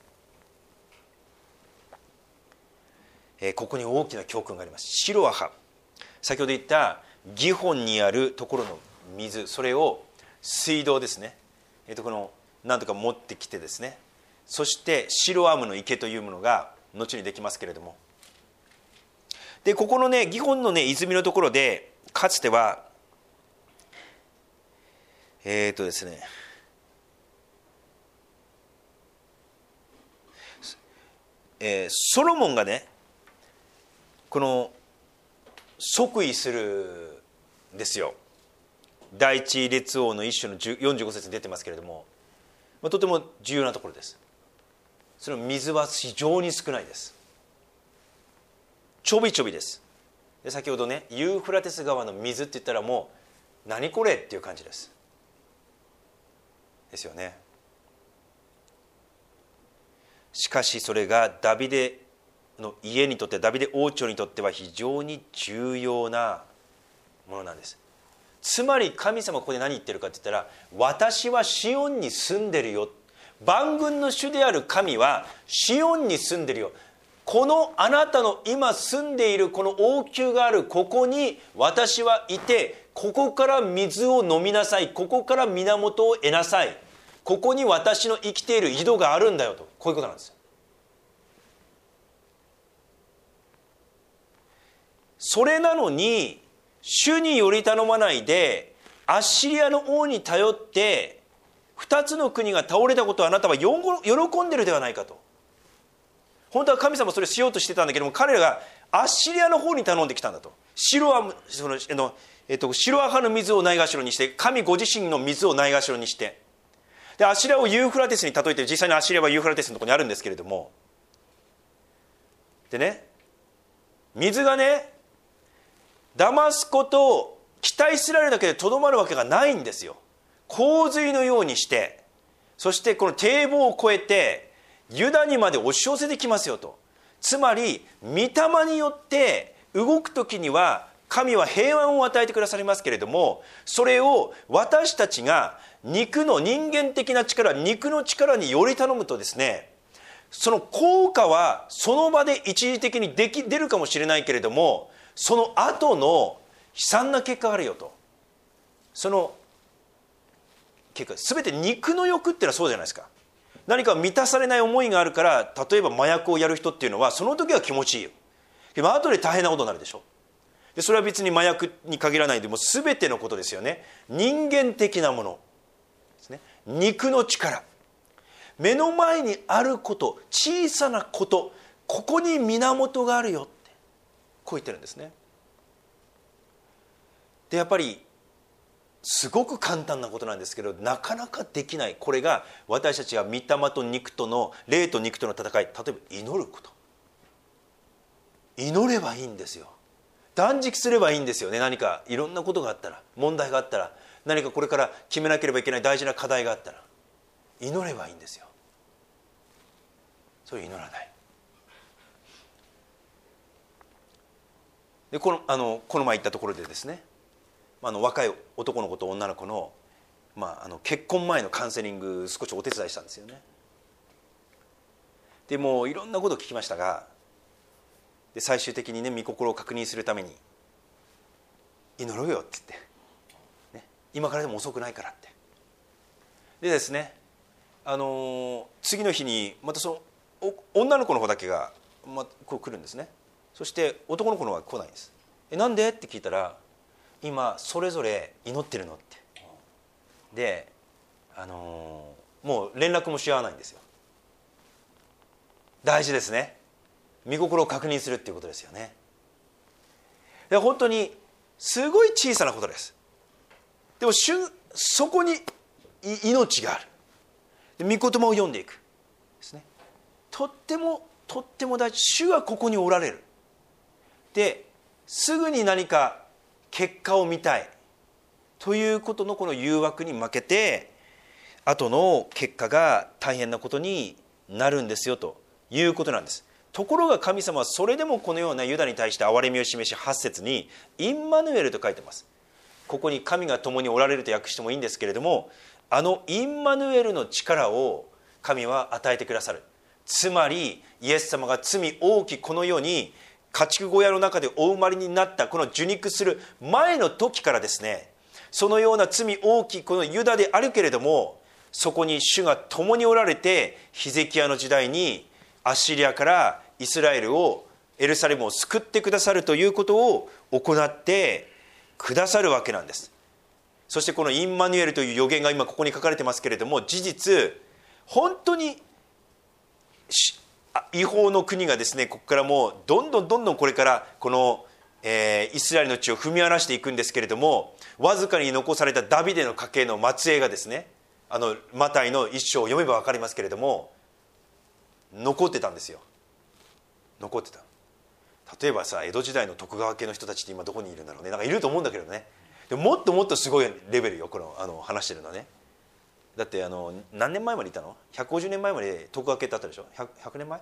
ここに大きな教訓があります。シロアハ、先ほど言ったギホンにあるところの水、それを水道ですね、このなんとか持ってきてですね、そしてシロアムの池というものが後にできますけれども、でここのねギホンのね泉のところでかつてはですねソロモンがねこの即位するんですよ。第一列王の一種の45節に出てますけれども、とても重要なところです。その水は非常に少ないです。ちょびちょびです。で先ほどねユーフラテス川の水って言ったらもう何これっていう感じですよね。しかしそれがダビデの家にとって、ダビデ王朝にとっては非常に重要なものなんです。つまり神様はここで何言ってるかって言ったら、私はシオンに住んでるよ、万軍の主である神はシオンに住んでるよ、このあなたの今住んでいるこの王宮があるここに私はいて、ここから水を飲みなさい、ここから源を得なさい、ここに私の生きている井戸があるんだよと、こういうことなんですよ。それなのに主により頼まないでアッシリアの王に頼って2つの国が倒れたことをあなたは喜んでるではないかと。本当は神様はそれをしようとしてたんだけども、彼らがアッシリアの方に頼んできたんだと。シロアハの水をないがしろにして、神ご自身の水をないがしろにして、でアッシリアをユーフラテスに例えて、実際にアッシリアはユーフラテスのところにあるんですけれども、でね水がねダマスコと北イスラエルだけでとどまるわけがないんですよ。洪水のようにして、そしてこの堤防を越えてユダにまで押し寄せてきますよと。 つまり御霊によって動くときには神は平安を与えてくださりますけれども、それを私たちが肉の人間的な力、肉の力により頼むとですね、その効果はその場で一時的に出るかもしれないけれども、その後の悲惨な結果があるよと。その結果、全て肉の欲っていうのはそうじゃないですか。何か満たされない思いがあるから、例えば麻薬をやる人っていうのはその時は気持ちいいよ。でも後で大変なことになるでしょ。でそれは別に麻薬に限らないでも全てのことですよね。人間的なものですね。肉の力、目の前にあること、小さなこと、ここに源があるよってこう言ってるんですね。でやっぱりすごく簡単なことなんですけど、なかなかできない。これが私たちが御霊と肉との、霊と肉との戦い。例えば祈ること、祈ればいいんですよ。断食すればいいんですよね。何かいろんなことがあったら、問題があったら、何かこれから決めなければいけない大事な課題があったら祈ればいいんですよ。それ祈らない。でこの前行ったところでですね、若い男の子と女の子の、結婚前のカウンセリング少しお手伝いしたんですよね。でもういろんなことを聞きましたが、で最終的にね、御心を確認するために祈ろうよって言って、ね、今からでも遅くないからって。でですね、次の日にまたその女の子の方だけが、こう来るんですね。そして男の子の方は来ないんです。なんでって聞いたら、今それぞれ祈ってるのって。で、もう連絡もし合わないんですよ。大事ですね。御心を確認するっていうことですよね。で本当にすごい小さなことです。でもそこに命がある。で御言葉を読んでいくですね。とっても大事。主はここにおられる。ですぐに何か結果を見たいということのこの誘惑に負けて、後の結果が大変なことになるんですよということなんです。ところが神様はそれでもこのようなユダに対して憐れみを示し、8節にインマヌエルと書いてます。ここに神が共におられると訳してもいいんですけれども、インマヌエルの力を神は与えてくださる。つまりイエス様が罪多きこの世に家畜小屋の中でお生まれになったこの受肉する前の時からですね、そのような罪大きいこのユダであるけれども、そこに主が共におられて、ヒゼキヤの時代にアッシリアからイスラエルを、エルサレムを救ってくださるということを行ってくださるわけなんです。そしてこのインマヌエルという予言が今ここに書かれてますけれども、事実本当に異邦の国がですね、ここからもうどんどんこれからこの、イスラエルの地を踏み荒らしていくんですけれども、わずかに残されたダビデの家系の末裔がですね、マタイの一章を読めば分かりますけれども、残ってたんですよ。残ってた。例えばさ、江戸時代の徳川家の人たちって今どこにいるんだろうね。なんかいると思うんだけどね。でもっともっとすごいレベルよ、この話してるのはね。だって何年前までいたの ?150 年前まで徳川家ってあったでしょ。 100年前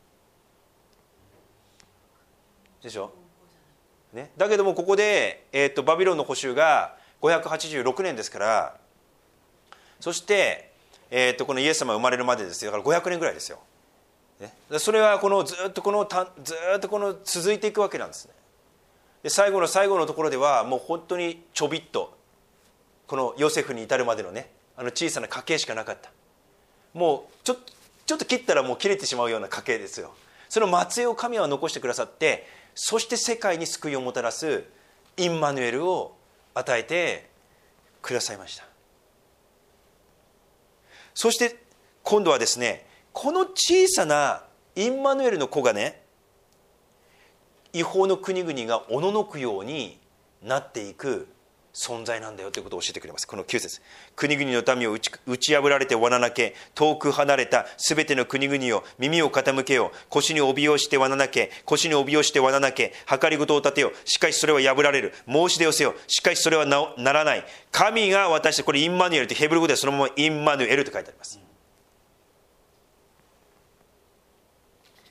でしょ、ね、だけどもここで、バビロンの捕囚が586年ですから、そして、このイエス様が生まれるまでですよ。だから500年ぐらいですよ、ね、それはずっと続いていくわけなんですね。で最後の最後のところではもう本当にちょびっとこのヨセフに至るまでのね、小さな家系しかなかった。もうちょっと切ったらもう切れてしまうような家系ですよ。その末裔を神は残してくださって、そして世界に救いをもたらすインマヌエルを与えてくださいました。そして今度はですね、この小さなインマヌエルの子がね、異邦の国々がおののくようになっていく存在なんだよということを教えてくれます。この9節、国々の民を打ち破られて罠なけ、遠く離れたすべての国々よ、耳を傾けよ。腰に帯をして罠なけ、腰に帯をして罠なけ、計りごとを立てよ。しかしそれは破られる。申し出をせよ。しかしそれは ならない。神が私、これインマヌエルってヘブル語ではそのままインマヌエルと書いてあります。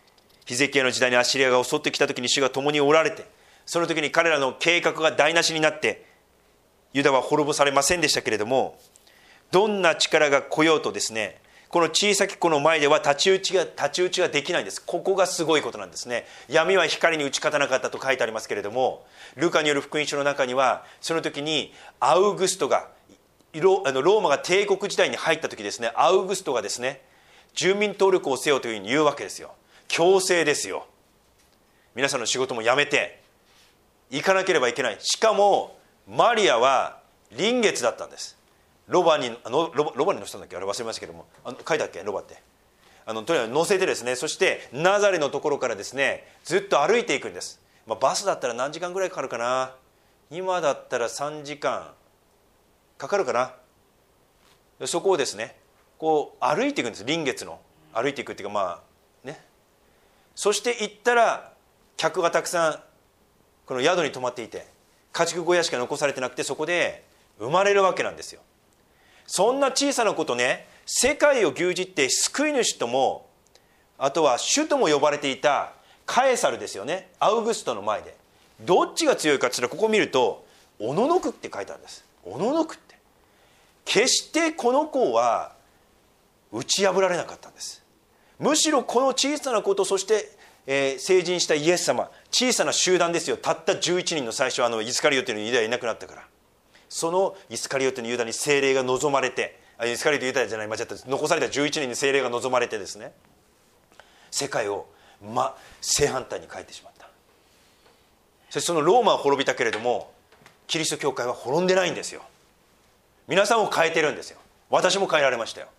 ヒゼキヤの時代にアッシリアが襲ってきた時に主が共におられて、その時に彼らの計画が台無しになってユダは滅ぼされませんでしたけれども、どんな力が来ようとですね、この小さき子の前では太刀打ちができないんです。ここがすごいことなんですね。闇は光に打ち勝たなかったと書いてありますけれども、ルカによる福音書の中にはその時にアウグストがローマが帝国時代に入った時ですね、アウグストがですね、住民登録をせよというふうに言うわけですよ。強制ですよ。皆さんの仕事も辞めて行かなければいけない。しかもマリアは臨月だったんです。ロバに乗せたんだっけ、あれ忘れましたけども、書いたっけ、ロバって。とにかく乗せてですね、そしてナザレのところからですね、ずっと歩いていくんです。バスだったら何時間ぐらいかかるかな。今だったら3時間かかるかな。そこをですね、こう歩いていくんです。臨月の歩いていくっていうか、そして行ったら客がたくさんこの宿に泊まっていて、家畜小屋しか残されてなくて、そこで生まれるわけなんですよ。そんな小さなことね、世界を牛耳って救い主とも、あとは主とも呼ばれていたカエサルですよね、アウグストの前でどっちが強いかって言ったら、ここ見るとおののくって書いてあるんです。おののくって、決してこの子は打ち破られなかったんです。むしろこの小さなこと、そして、成人したイエス様、小さな集団ですよ。たった11人の最初はイスカリオテのユダがいなくなったから、そのイスカリオテのユダに聖霊が望まれて、イスカリオテユダじゃない、間違った、残された11人に聖霊が望まれてですね、世界を正反対に変えてしまった。そしてそのローマは滅びたけれども、キリスト教会は滅んでないんですよ。皆さんを変えてるんですよ。私も変えられましたよ。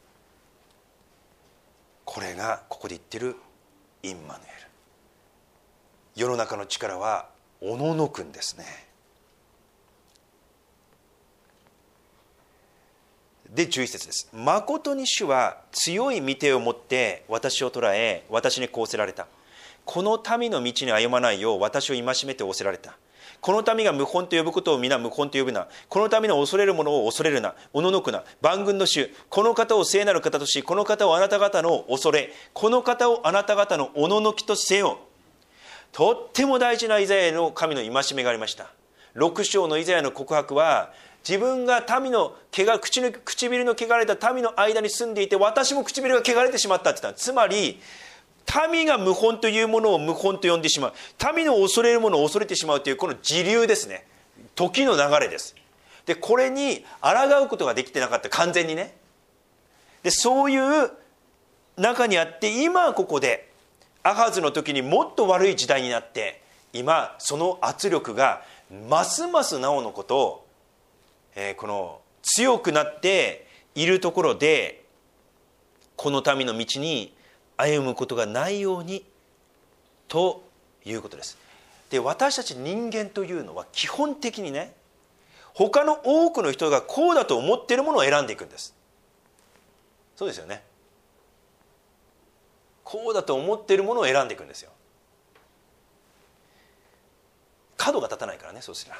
これがここで言ってるインマヌエル。世の中の力はおののくんですね。で11節です。誠に主は強い御手を持って私を捉え、私にこう仰せられた。この民の道に歩まないよう私を戒めて仰せられた。この民が謀反と呼ぶことを皆謀反と呼ぶな。この民の恐れるものを恐れるな。おののくな。万軍の主、この方を聖なる方とし、この方をあなた方の恐れ、この方をあなた方のおののきとせよ。とっても大事なイザヤの神の戒めがありました。6章のイザヤの告白は、自分が民の唇の汚れた民の間に住んでいて、私も唇が汚れてしまったって言った。つまり民が謀反というものを謀反と呼んでしまう、民の恐れるものを恐れてしまうという、この時流ですね。時の流れです。でこれに抗うことができてなかった、完全にね。でそういう中にあって、今ここでアハズの時にもっと悪い時代になって、今その圧力がますますなおのことを、この強くなっているところで、この民の道に歩むことがないようにということです。で私たち人間というのは基本的にね、他の多くの人がこうだと思っているものを選んでいくんです。そうですよね。こうだと思っているものを選んでいくんですよ。角が立たないからね、そうすれば。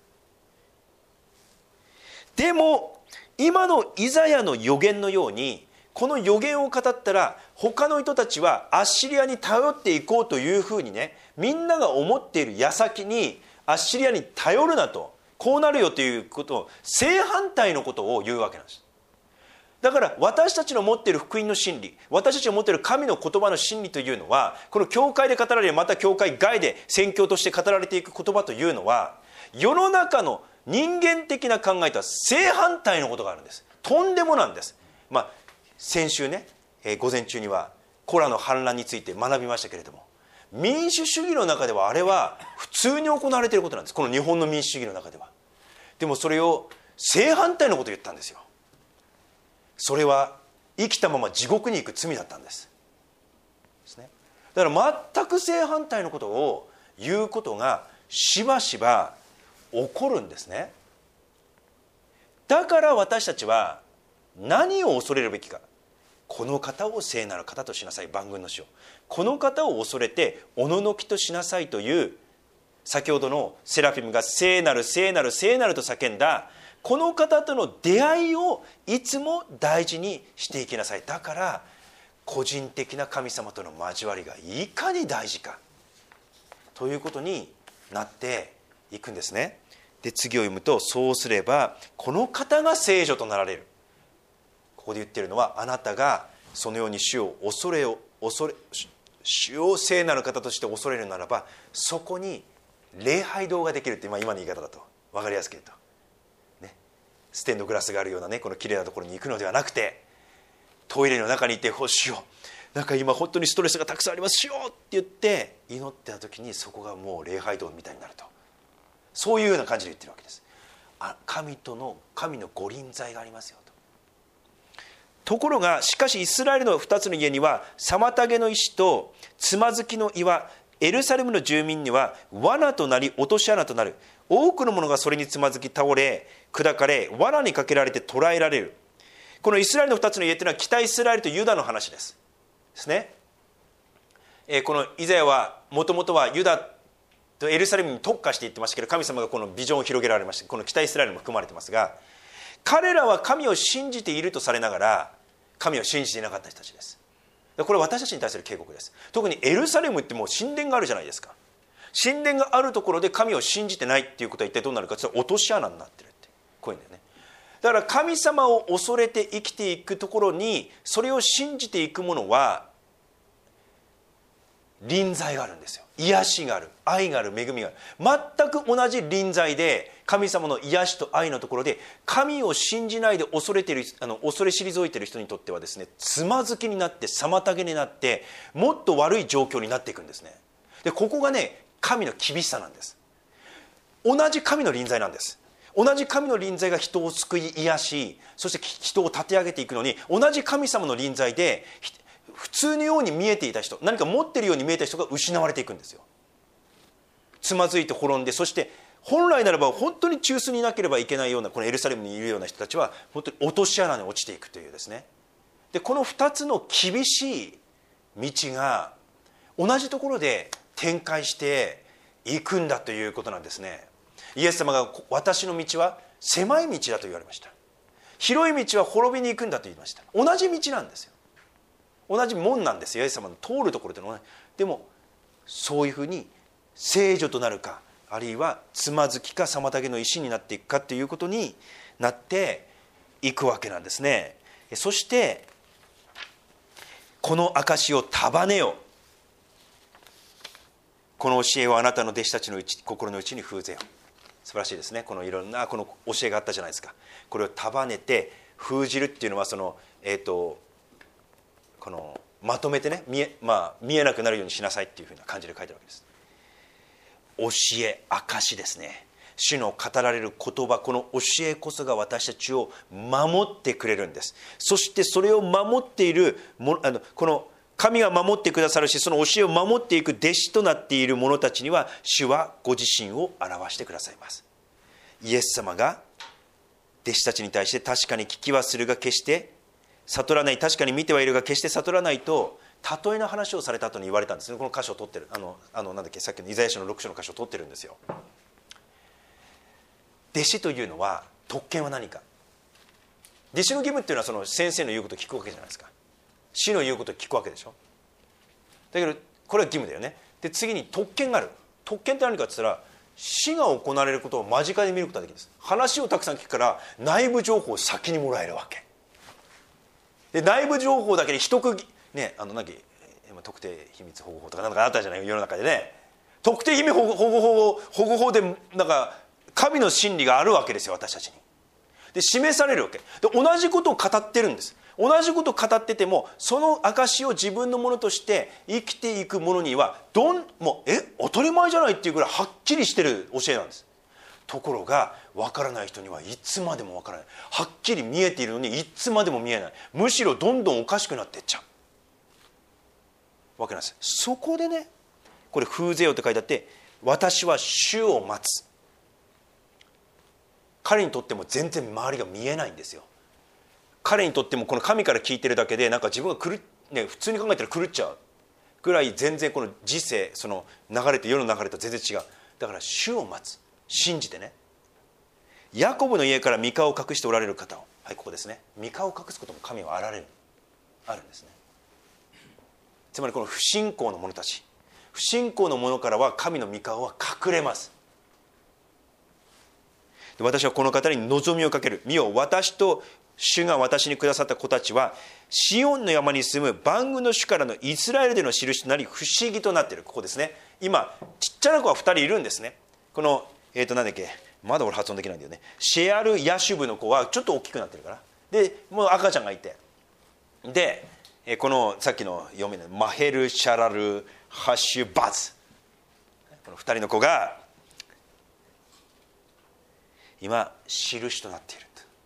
でも今のイザヤの預言のように、この預言を語ったら他の人たちはアッシリアに頼っていこうというふうにね、みんなが思っている矢先に、アッシリアに頼るなと、こうなるよということを、正反対のことを言うわけなんです。だから私たちの持っている福音の真理、私たちの持っている神の言葉の真理というのは、この教会で語られる、また教会外で宣教として語られていく言葉というのは、世の中の人間的な考えとは正反対のことがあるんです。とんでもなんです。先週ね、午前中にはコラの反乱について学びましたけれども、民主主義の中ではあれは普通に行われていることなんです。この日本の民主主義の中では。でもそれを正反対のことを言ったんですよ。それは生きたまま地獄に行く罪だったんです。だから全く正反対のことを言うことがしばしば起こるんですね。だから私たちは何を恐れるべきか。この方を聖なる方としなさい、万軍の主を。この方を恐れておののきとしなさいという、先ほどのセラフィムが聖なる聖なる聖なると叫んだ、この方との出会いをいつも大事にしていきなさい。だから個人的な神様との交わりがいかに大事かということになっていくんですね。で次を読むと、そうすればこの方が聖女となられる。ここで言っているのは、あなたがそのように主を主を聖なる方として恐れるならば、そこに礼拝堂ができるって、今の言い方だと分かりやすく言うと、ね、ステンドグラスがあるようなね、このきれいなところに行くのではなくて、トイレの中にいて、主よ、なんか今本当にストレスがたくさんあります、主よって言って祈ってた時に、そこがもう礼拝堂みたいになると、そういうような感じで言ってるわけです。神の御臨在がありますよと。ところがしかしイスラエルの2つの家には妨げの石とつまずきの岩、エルサレムの住民には罠となり落とし穴となる。多くの者がそれにつまずき倒れ砕かれ、罠にかけられて捕らえられる。このイスラエルの2つの家というのは北イスラエルとユダの話ですね。このイザヤはもともとはユダとエルサレムに特化して言ってましたけど、神様がこのビジョンを広げられまして、この北イスラエルも含まれてますが、彼らは神を信じているとされながら神を信じていなかった人たちです。これは私たちに対する警告です。特にエルサレムってもう神殿があるじゃないですか。神殿があるところで神を信じてないっていうことは一体どうなるかというと、落とし穴になってるって、こういうんだよね。だから神様を恐れて生きていくところに、それを信じていくものは臨在があるんですよ。癒しがある、愛がある、恵みがある。全く同じ臨在で、神様の癒しと愛のところで、神を信じないで恐れ退いている人にとってはですね、つまずきになって妨げになって、もっと悪い状況になっていくんですね。でここがね、神の厳しさなんです。同じ神の臨在なんです。同じ神の臨在が人を救い癒し、そして人を立て上げていくのに、同じ神様の臨在で普通のように見えていた人、何か持っているように見えた人が失われていくんですよ。つまずいて滅んで、そして本来ならば本当に中枢にいなければいけないような、このエルサレムにいるような人たちは本当に落とし穴に落ちていくというですね。でこの2つの厳しい道が同じところで展開していくんだということなんですね。イエス様が私の道は狭い道だと言われました。広い道は滅びに行くんだと言いました。同じ道なんですよ。同じ門なんですよ、イエス様の通るところというのは。でもそういうふうに聖女となるか、あるいはつまずきか妨げの石になっていくかということになっていくわけなんですね。そしてこの証を束ねよ、この教えをあなたの弟子たちの心の内に封ぜよ。素晴らしいですね。このいろんなこの教えがあったじゃないですか。これを束ねて封じるっていうのは、そのこのまとめてね、見えなくなるようにしなさいっていうふうな感じで書いてあるわけです。教え、証ですね。主の語られる言葉、この教えこそが私たちを守ってくれるんです。そしてそれを守っているこの神が守ってくださるし、その教えを守っていく弟子となっている者たちには、主はご自身を表してくださいます。イエス様が弟子たちに対して、確かに聞きはするが決して悟らない、確かに見てはいるが決して悟らないと、例えの話をされた後に言われたんですね。この箇所を取ってる、なんだっけ、さっきのイザヤ書の6章の箇所を取ってるんですよ。弟子というのは特権は何か。弟子の義務っていうのは、その先生の言うことを聞くわけじゃないですか。師の言うことを聞くわけでしょ。だけどこれは義務だよね。で次に特権がある。特権って何かって言ったら、師が行われることを間近で見ることができるんです。話をたくさん聞くから内部情報を先にもらえるわけで、内部情報だけで一区切ね、特定秘密保護法とかなんかあったじゃない、世の中でね。特定秘密保護法でなんか神の真理があるわけですよ、私たちに。で示されるわけで、同じことを語ってるんです。同じことを語ってても、その証を自分のものとして生きていくものにはもう当たり前じゃないっていうぐらいはっきりしてる教えなんです。ところが分からない人にはいつまでも分からない。はっきり見えているのにいつまでも見えない。むしろどんどんおかしくなっていっちゃうわけなんです。そこでね、これ封ぜよと書いてあって、私は主を待つ。彼にとっても全然周りが見えないんですよ。彼にとってもこの神から聞いてるだけで、なんか自分が普通に考えたら狂っちゃうぐらい、全然この時世、その流れと世の流れと全然違う。だから主を待つ、信じてね。ヤコブの家から御顔を隠しておられる方を、はい、ここですね。御顔を隠すことも神はあるんですね。 つまりこの不信仰の者たち、不信仰の者からは神の御顔は隠れます。で、私はこの方に望みをかける。見よ、私と主が私にくださった子たちはシオンの山に住む万軍の主からのイスラエルでの印となり不思議となっている。ここですね。今ちっちゃな子は2人いるんですね。このなんだっけ、まだ俺発音できないんだよね。シェアル・ヤシュブの子はちょっと大きくなってるから、でもう赤ちゃんがいて、でこのさっきの読みのマヘル・シャラル・ハシュバズ、この2人の子が今印となっている。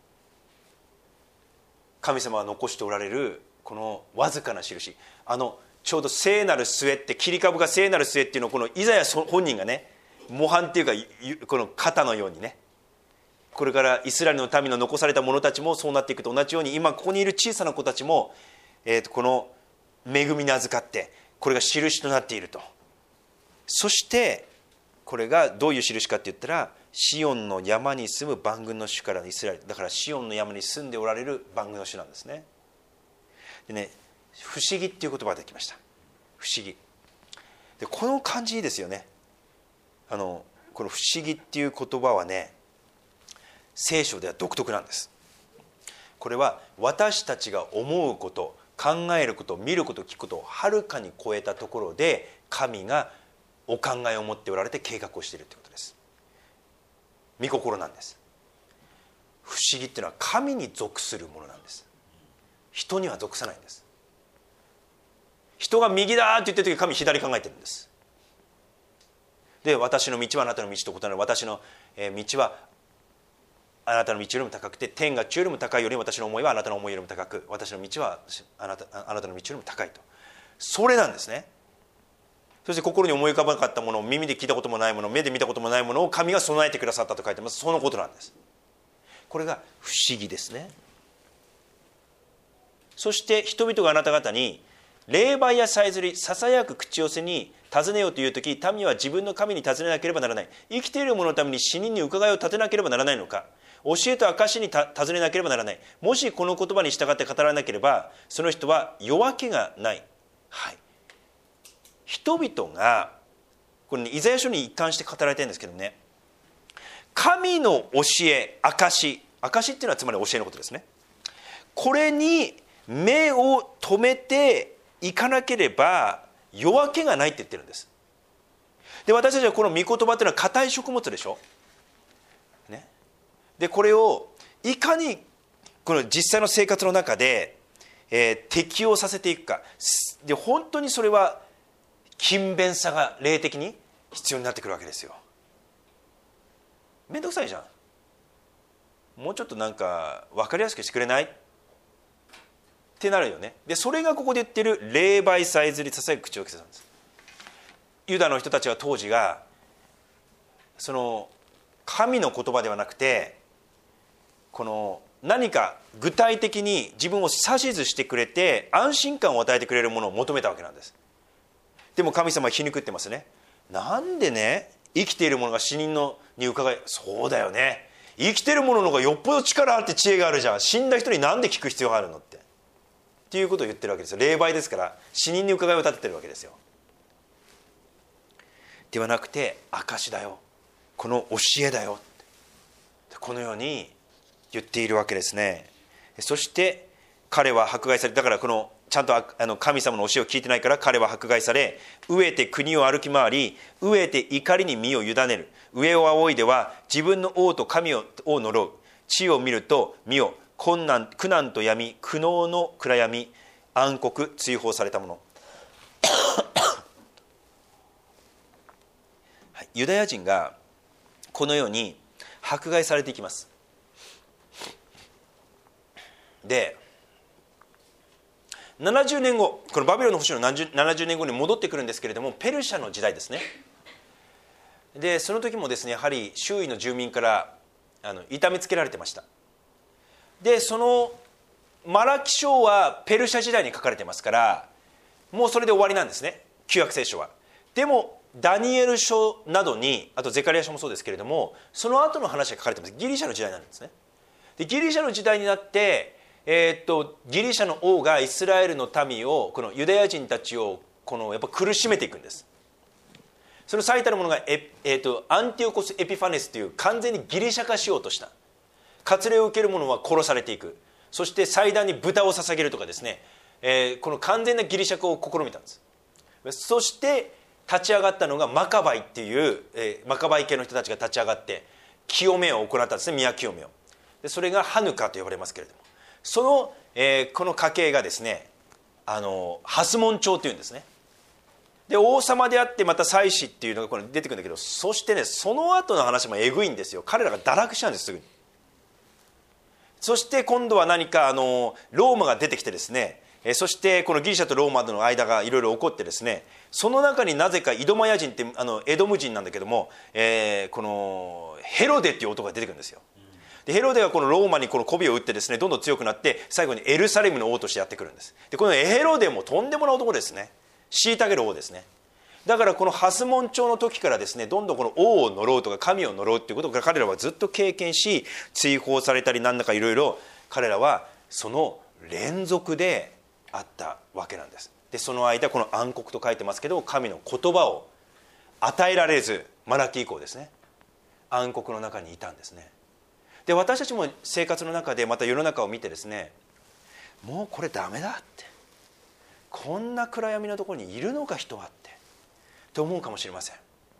神様が残しておられるこのわずかな印、ちょうど聖なる末って、切り株が聖なる末っていうのをこのイザヤ本人がね、模範っていうかこの肩のようにね、これからイスラエルの民の残された者たちもそうなっていくと同じように、今ここにいる小さな子たちも、この恵みに預かってこれが印となっていると。そしてこれがどういう印かって言ったら、シオンの山に住む万軍の主からのイスラエル、だからシオンの山に住んでおられる万軍の主なんですね。でね、不思議っていう言葉ができました。不思議で、この漢字いいですよね。この不思議っていう言葉はね、聖書では独特なんです。これは私たちが思うこと、考えること、見ること、聞くことをはるかに超えたところで神がお考えを持っておられて計画をしているということです。御心なんです。不思議っていうのは神に属するものなんです。人には属さないんです。人が右だって言ってる時、神左考えてるんです。で、私の道はあなたの道と異なる。私の道はあなたの道よりも高くて、天が地よりも高いより私の思いはあなたの思いよりも高く、私の道はあなたの道よりも高いと。それなんですね。そして心に思い浮かばなかったもの、耳で聞いたこともないもの、目で見たこともないものを神が備えてくださったと書いてます。そのことなんです。これが不思議ですね。そして人々があなた方に霊媒やさえずり、ささやく口寄せに尋ねようというとき、民は自分の神に尋ねなければならない。生きている者のために死人に伺いを立てなければならないのか。教えと証に尋ねなければならない。もしこの言葉に従って語らなければ、その人は夜明けがない。はい。人々がこれ、ね、イザヤ書に一貫して語られてるんですけどね、神の教え、証っていうのはつまり教えのことですね。これに目を留めていかなければ夜明けがないって言ってるんです。で、私たちはこの御言葉っていうのは硬い食物でしょ、ね、でこれをいかにこの実際の生活の中で、適用させていくかで、本当にそれは勤勉さが霊的に必要になってくるわけですよ。めんどくさいじゃん、もうちょっとなんか分かりやすくしてくれないってなるよね。でそれがここで言ってる霊媒さえずりささやく口を利けたんです。ユダの人たちは当時がその神の言葉ではなくて、この何か具体的に自分を指図してくれて安心感を与えてくれるものを求めたわけなんです。でも神様は皮肉ってますね。なんでね、生きている者が死人のに伺い、そうだよね、生きている者の方がよっぽど力あって知恵があるじゃん、死んだ人になんで聞く必要があるのっていうことを言ってるわけですよ。霊媒ですから死人に伺いを立ててるわけですよ。ではなくて証だよ、この教えだよ、このように言っているわけですね。そして彼は迫害され、だからこのちゃんと神様の教えを聞いてないから彼は迫害され、飢えて国を歩き回り、飢えて怒りに身を委ねる。上を仰いでは自分の王と神を呪う。地を見ると見よ、苦難と闇、苦悩の暗闇、暗黒、追放されたものユダヤ人がこのように迫害されていきます。で70年後、このバビロンの星の70年後に戻ってくるんですけれども、ペルシャの時代ですね。でその時もですね、やはり周囲の住民から痛めつけられてました。でそのマラキ書はペルシャ時代に書かれてますから、もうそれで終わりなんですね、旧約聖書は。でもダニエル書などに、あとゼカリア書もそうですけれども、その後の話が書かれてます。ギリシャの時代なんですね。でギリシャの時代になってギリシャの王がイスラエルの民を、このユダヤ人たちをやっぱ苦しめていくんです。その最たるものがアンティオコス・エピファネスという完全にギリシャ化しようとした。割礼を受ける者は殺されていく。そして祭壇に豚を捧げるとかですね、この完全なギリシャ化を試みたんです。そして立ち上がったのがマカバイっていう、マカバイ系の人たちが立ち上がって清めを行ったんですね、宮清めを。でそれがハヌカと呼ばれますけれども、その、この家系がですね、ハスモン朝というんですね。で王様であってまた祭司っていうのがこれ出てくるんだけど、そしてね、その後の話もえぐいんですよ。彼らが堕落しちゃうんです、すぐに。そして今度は何かローマが出てきてですね、そしてこのギリシャとローマとの間がいろいろ起こってですね、その中になぜかイドマヤ人ってエドム人なんだけども、このヘロデっていう男が出てくるんですよ。でヘロデはこのローマにこの媚びを打ってですね、どんどん強くなって最後にエルサレムの王としてやってくるんです。でこのヘロデもとんでもない男ですね。虐げる王ですね。だからこのハスモン朝の時からですね、どんどんこの王を呪うとか神を呪うっていうことを彼らはずっと経験し、追放されたりなんだかいろいろ彼らはその連続であったわけなんです。でその間この暗黒と書いてますけど、神の言葉を与えられず、マラキ以降ですね、暗黒の中にいたんですね。で私たちも生活の中でまた世の中を見てですね、もうこれダメだって、こんな暗闇のところにいるのか人はって思うかもしれません。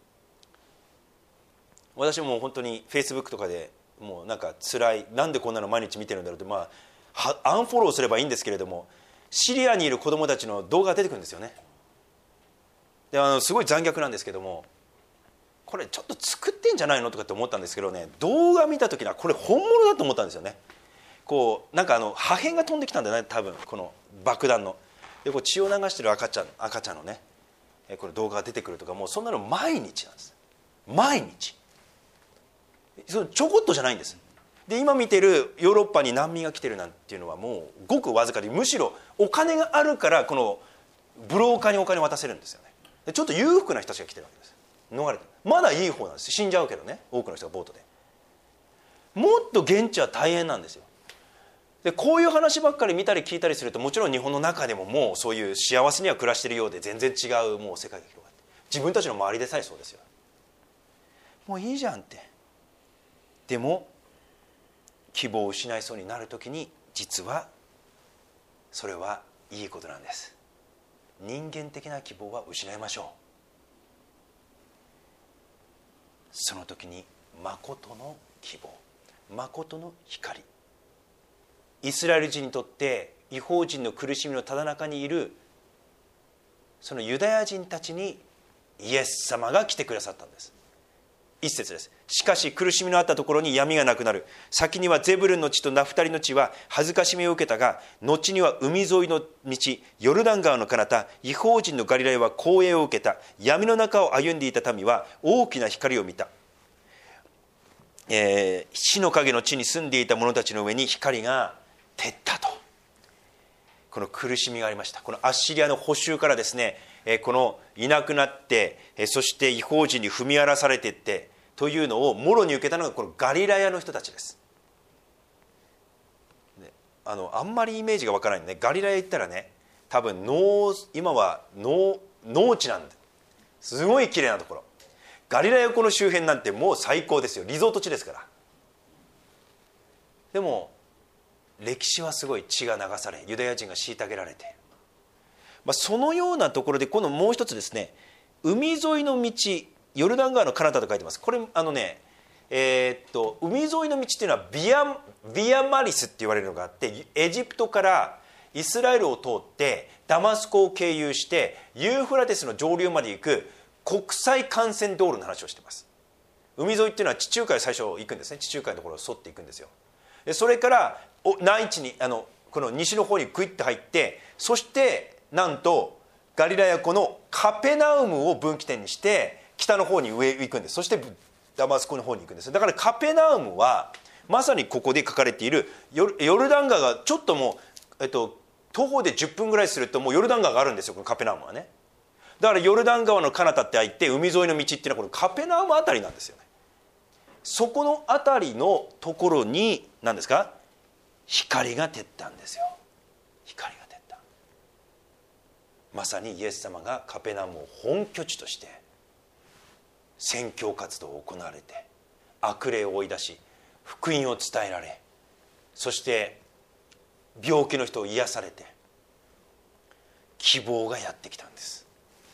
私も本当にフェイスブックとかでもうなんか辛い、なんでこんなの毎日見てるんだろうって、アンフォローすればいいんですけれども、シリアにいる子どもたちの動画が出てくるんですよね。ですごい残虐なんですけども、これちょっと作ってんじゃないのとかって思ったんですけどね、動画見た時にはこれ本物だと思ったんですよね。こうなんか破片が飛んできたんだよね、多分この爆弾の。でこう血を流してる赤ちゃんのね、これ動画が出てくるとか、もうそんなの毎日なんです。毎日。そのちょこっとじゃないんです。で今見てるヨーロッパに難民が来てるなんていうのはもうごくわずかで、むしろお金があるからこのブローカーにお金を渡せるんですよね。でちょっと裕福な人たちが来てるわけです。逃れてまだいい方なんです。死んじゃうけどね、多くの人がボートで。もっと現地は大変なんですよ。でこういう話ばっかり見たり聞いたりすると、もちろん日本の中でももうそういう幸せには暮らしているようで、全然違うもう世界が広がって、自分たちの周りでさえそうですよ。もういいじゃんって。でも希望を失いそうになるときに、実はそれはいいことなんです。人間的な希望は失いましょう。その時に誠の希望、誠の光、イスラエル人にとって異邦人の苦しみのただ中にいるそのユダヤ人たちにイエス様が来てくださったんです。一節です。しかし苦しみのあったところに闇がなくなる。先にはゼブルンの地とナフタリの地は恥ずかしみを受けたが、後には海沿いの道、ヨルダン川の彼方、異邦人のガリラヤは光栄を受けた。闇の中を歩んでいた民は大きな光を見た。死の影の地に住んでいた者たちの上に光が照ったと。この苦しみがありました。このアッシリアの捕囚からですね、このいなくなって、そして異邦人に踏み荒らされていってというのをもろに受けたのがこのガリラヤの人たちです。あんまりイメージがわからないね。ガリラヤ行ったらね、多分今は農地なんですごい綺麗なところ。ガリラヤ湖の周辺なんてもう最高ですよ。リゾート地ですから。でも歴史はすごい血が流され、ユダヤ人が虐げられている。そのようなところで、今度もう一つですね、海沿いの道、ヨルダン川の彼方と書いてます。これ海沿いの道っていうのはビアマリスって言われるのがあって、エジプトからイスラエルを通ってダマスコを経由してユーフラテスの上流まで行く国際幹線道路の話をしています。海沿いっていうのは地中海最初行くんですね。地中海のところを沿っていくんですよ。でそれから内地にこの西の方にグイッと入って、そしてなんとガリラヤ湖のカペナウムを分岐点にして北の方に上行くんです。そしてダマスコの方に行くんです。だからカペナウムはまさにここで書かれているヨルダン川がちょっともう、徒歩で10分ぐらいするともうヨルダン川があるんですよ、このカペナウムはね。だからヨルダン川の彼方って入って海沿いの道っていうのはこのカペナウムあたりなんですよね。そこのあたりのところに何ですか、 光が照ったんですよ。光が照った。まさにイエス様がカペナウムを本拠地として宣教活動を行われて、悪霊を追い出し福音を伝えられ、そして病気の人を癒されて、希望がやってきたんです。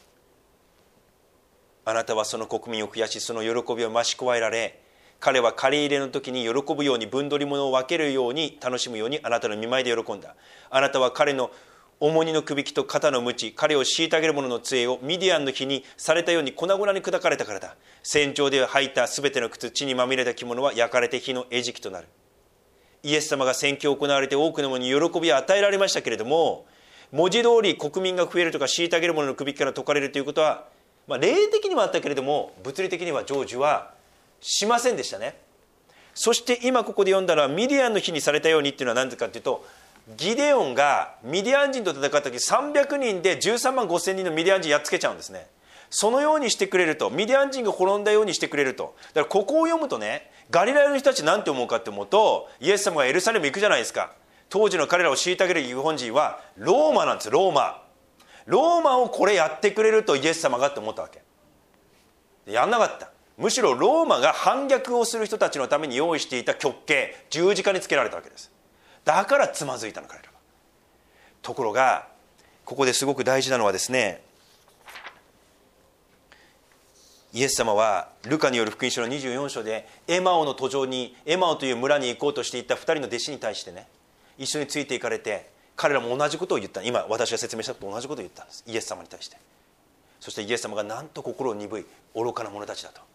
あなたはその国民を増やし、その喜びを増し加えられ、彼は借り入れの時に喜ぶように、分取り物を分けるように、楽しむようにあなたの見舞いで喜んだ。あなたは彼の重荷のくびきと肩の鞭、彼を虐げる者の杖をミディアンの火にされたように粉々に砕かれたからだ。戦場で履いたすべての靴、地にまみれた着物は焼かれて火の餌食となる。イエス様が宣教を行われて多くの者に喜びを与えられましたけれども、文字通り国民が増えるとか虐げる者の首から解かれるということは、霊的にはあったけれども物理的には成就はしませんでしたね。そして今ここで読んだのはミディアンの火にされたようにっていうのは何でかっていうと、ギデオンがミディアン人と戦った時300人で13万5千人のミディアン人やっつけちゃうんですね。そのようにしてくれると、ミディアン人が滅んだようにしてくれると。だからここを読むとね、ガリラヤの人たち何て思うかって思うと、イエス様がエルサレム行くじゃないですか。当時の彼らを虐げるユダヤ人はローマなんです。ローマをこれやってくれるとイエス様がって思ったわけ。やんなかった。むしろローマが反逆をする人たちのために用意していた極刑、十字架につけられたわけです。だからつまずいたの彼らは。ところがここですごく大事なのはですね、イエス様はルカによる福音書の24章でエマオの途上に、エマオという村に行こうとしていった2人の弟子に対してね、一緒についていかれて、彼らも同じことを言った。今私が説明したことと同じことを言ったんです、イエス様に対して。そしてイエス様がなんと心を鈍い愚かな者たちだと、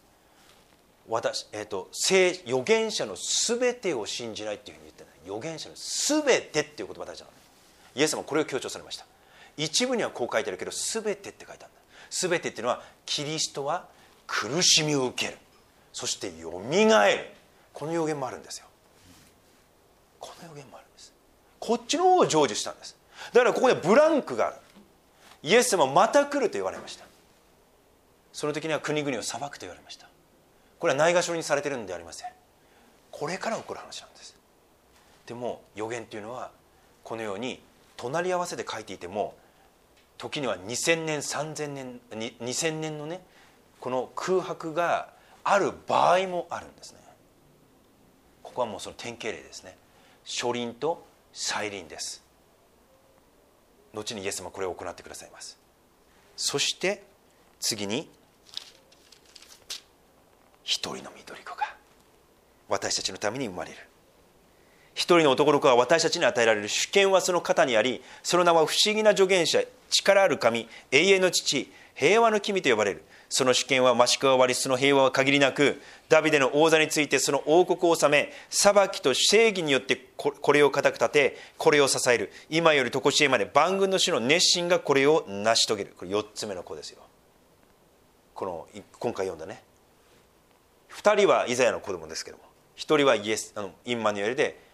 預言者のすべてを信じないっていうふうに言ってない。預言者のすべてっていう言葉大事なの。イエス様はこれを強調されました。一部にはこう書いてあるけど、すべてって書いてあるんだ。すべてっていうのは、キリストは苦しみを受ける、そしてよみがえる、この予言もあるんですよ。この予言もあるんです。こっちの方を成就したんです。だからここでブランクがある。イエス様はまた来ると言われました。その時には国々を裁くと言われました。これはないがしろにされているのではありません。これから起こる話なんです。でも予言というのはこのように隣り合わせで書いていても、時には2000年3000年2000年のね、この空白がある場合もあるんですね。ここはもうその典型例ですね。初臨と再臨です。後にイエス様はこれを行ってくださいます。そして次に、一人の緑子が私たちのために生まれる。一人の男の子が私たちに与えられる。主権はその肩にあり、その名は不思議な助言者、力ある神、永遠の父、平和の君と呼ばれる。その主権は増し加わり、その平和は限りなく、ダビデの王座についてその王国を治め、裁きと正義によってこれを固く立て、これを支える。今より常しえまで万軍の主の熱心がこれを成し遂げる。これ4つ目の子ですよ。この今回読んだね、2人はイザヤの子供ですけども、1人はインマニュエルで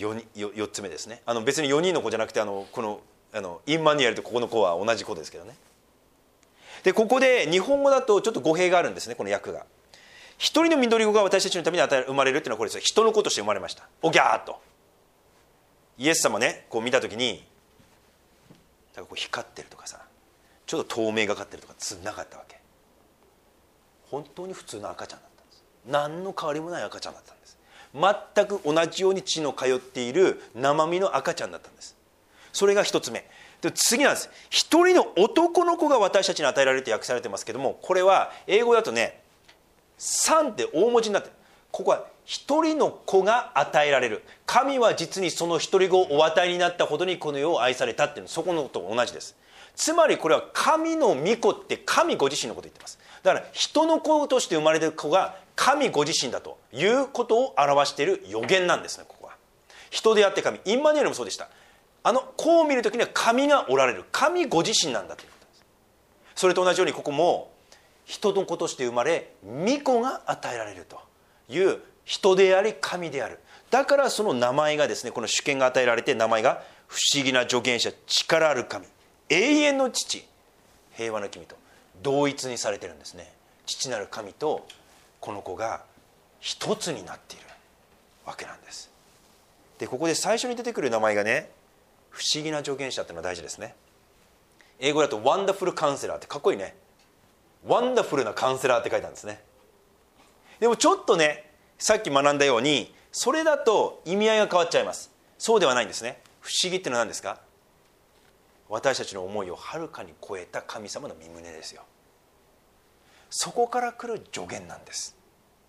4つ目ですね。別に4人の子じゃなくて、このインマニュエルとここの子は同じ子ですけどね。でここで日本語だとちょっと語弊があるんですね。この訳が、一人の緑子が私たちのために生まれるっていうのはこれですよ。人の子として生まれました。おぎゃーっとイエス様ね、こう見た時にだからこう光ってるとかさ、ちょっと透明がかってるとかなかったわけ。本当に普通の赤ちゃんだったんです。何の変わりもない赤ちゃんだったんです。全く同じように血の通っている生身の赤ちゃんだったんです。それが一つ目で、次なんです。一人の男の子が私たちに与えられると訳されてますけども、これは英語だとね、3って大文字になってる。ここは一人の子が与えられる。神は実にその一人子をお与えになったほどにこの世を愛されたっていうの、そこのと同じです。つまりこれは神の御子って神ご自身のことを言ってます。だから人の子として生まれる子が神ご自身だということを表している予言なんですね。ここは人であって神、インマニュエルもそうでした。子を見るときには神がおられる、神ご自身なんだということです。それと同じようにここも人の子として生まれ、御子が与えられるという人であり神である。だからその名前がですね、この主権が与えられて、名前が不思議な助言者、力ある神、永遠の父、平和の君と同一にされてるんですね。父なる神とこの子が一つになっているわけなんです。 でここで最初に出てくる名前がね、不思議な助言者っていうのが大事ですね。英語だとワンダフルカウンセラーってかっこいいね。ワンダフルなカウンセラーって書いてあるんですね。でもちょっとね、さっき学んだようにそれだと意味合いが変わっちゃいます。そうではないんですね。不思議っていうのは何ですか？私たちの思いをはるかに超えた神様の御胸ですよ。そこから来る助言なんです。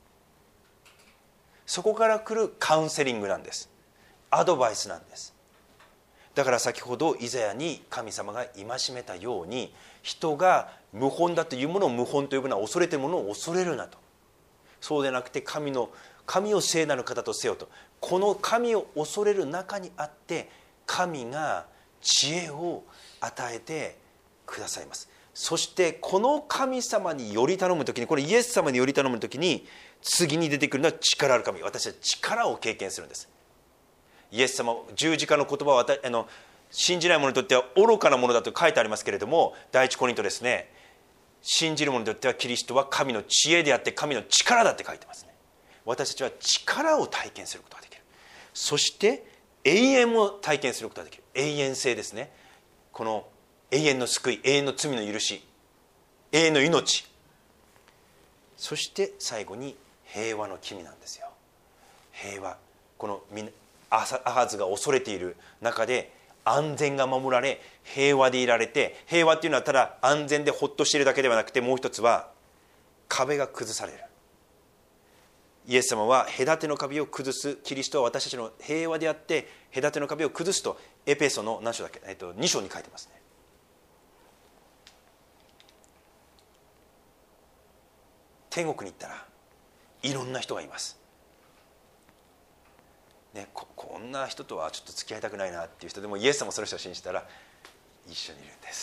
そこから来るカウンセリングなんです。アドバイスなんです。だから先ほどイザヤに神様が戒めたように、人が無本だというものを無本と呼ぶのは恐れているものを恐れるなと。そうでなくて神を聖なる方とせよと。この神を恐れる中にあって神が知恵を与えてくださいます。そしてこの神様により頼むときに、これイエス様により頼むときに次に出てくるのは力ある神。私は力を経験するんです。イエス様十字架の言葉は信じない者にとっては愚かなものだと書いてありますけれども、第一コリントですね、信じる者にとってはキリストは神の知恵であって神の力だって書いてますね。私たちは力を体験することができる。そして永遠も体験することができる。永遠性ですね。この永遠の救い、永遠の罪の許し、永遠の命、そして最後に平和の君なんですよ。平和、このアハズが恐れている中で安全が守られ平和でいられて、平和っていうのはただ安全でほっとしているだけではなくて、もう一つは壁が崩される。イエス様は隔ての壁を崩す。キリストは私たちの平和であって隔ての壁を崩すとエペソの何章だっけ、2章に書いてますね。天国に行ったらいろんな人がいます、ね、こんな人とはちょっと付き合いたくないなっていう人でも、イエス様その人を信じたら一緒にいるんです。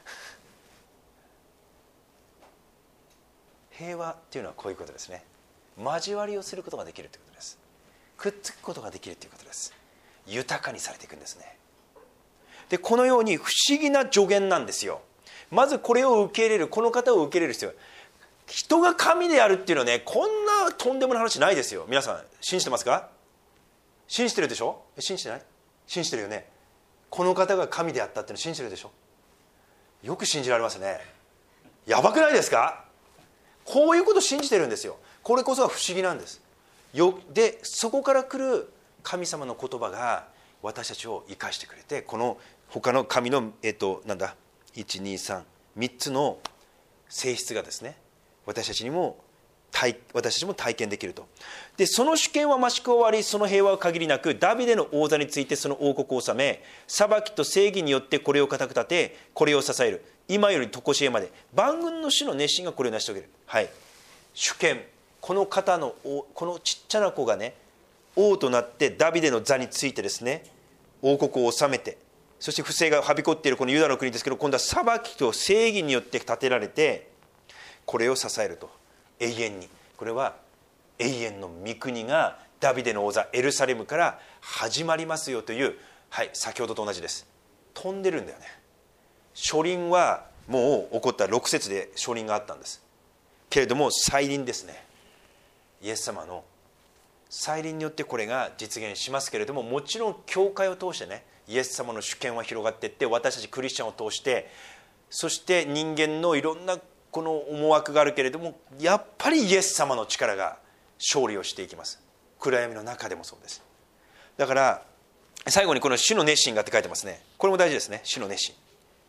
平和っていうのはこういうことですね。交わりをすることができるということです。くっつくことができるということです。豊かにされていくんですね。でこのように不思議な助言なんですよ。まずこれを受け入れる、この方を受け入れる必要。人が神であるっていうのはね、こんなとんでもない話ないですよ。皆さん信じてますか？信じてるでしょ？信じてない？信じてるよね。この方が神であったっていうの信じてるでしょ？よく信じられますね。やばくないですか？こういうことを信じてるんですよ。これこそが不思議なんです。でそこから来る神様の言葉が私たちを生かしてくれて、この他の神の123つの性質がですね、私たちも体験できると。でその主権は増し加わり、その平和は限りなく、ダビデの王座についてその王国を治め、裁きと正義によってこれを固く立て、これを支える。今より常しえまで万軍の主の熱心がこれを成し遂げる。はい、主権、この方のこのちっちゃな子がね、王となってダビデの座についてですね、王国を治めて、そして不正がはびこっているこのユダの国ですけど、今度は裁きと正義によって建てられて、これを支えると。永遠に、これは永遠の御国がダビデの王座エルサレムから始まりますよという、はい、先ほどと同じです。飛んでるんだよね。初臨はもう起こった6節で初臨があったんですけれども、再臨ですね。イエス様の再臨によってこれが実現しますけれども、もちろん教会を通してね、イエス様の主権は広がっていって、私たちクリスチャンを通して、そして人間のいろんなこの思惑があるけれども、やっぱりイエス様の力が勝利をしていきます。暗闇の中でもそうです。だから最後にこの主の熱心がって書いてますね。これも大事ですね。主の熱心、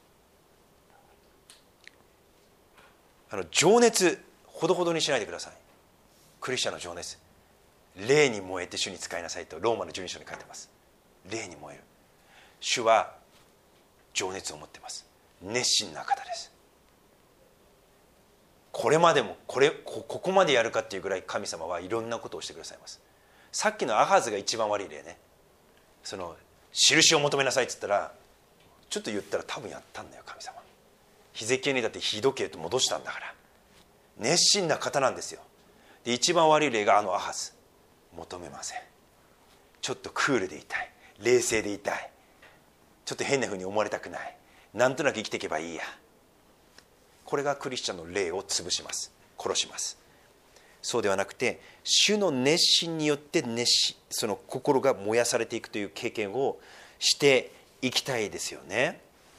情熱ほどほどにしないでください。クリスチャンの情熱、霊に燃えて主に仕えなさいとローマの12章に書いてます。霊に燃える。主は情熱を持っています。熱心な方です。これまでもここまでやるかっていうぐらい神様はいろんなことをしてくださいます。さっきのアハズが一番悪い例ね。その印を求めなさいって言ったら、ちょっと言ったら多分やったんだよ神様。ヒゼキヤにだって火時計と戻したんだから。熱心な方なんですよ。で一番悪い例がアハズ。求めません。ちょっとクールでいたい、冷静でいたい、ちょっと変な風に思われたくない、なんとなく生きていけばいいや。これがクリスチャンの霊を潰します。殺します。 そうではなくて、主の熱心によってその心が燃やされていくという経験をしていきたいですよね。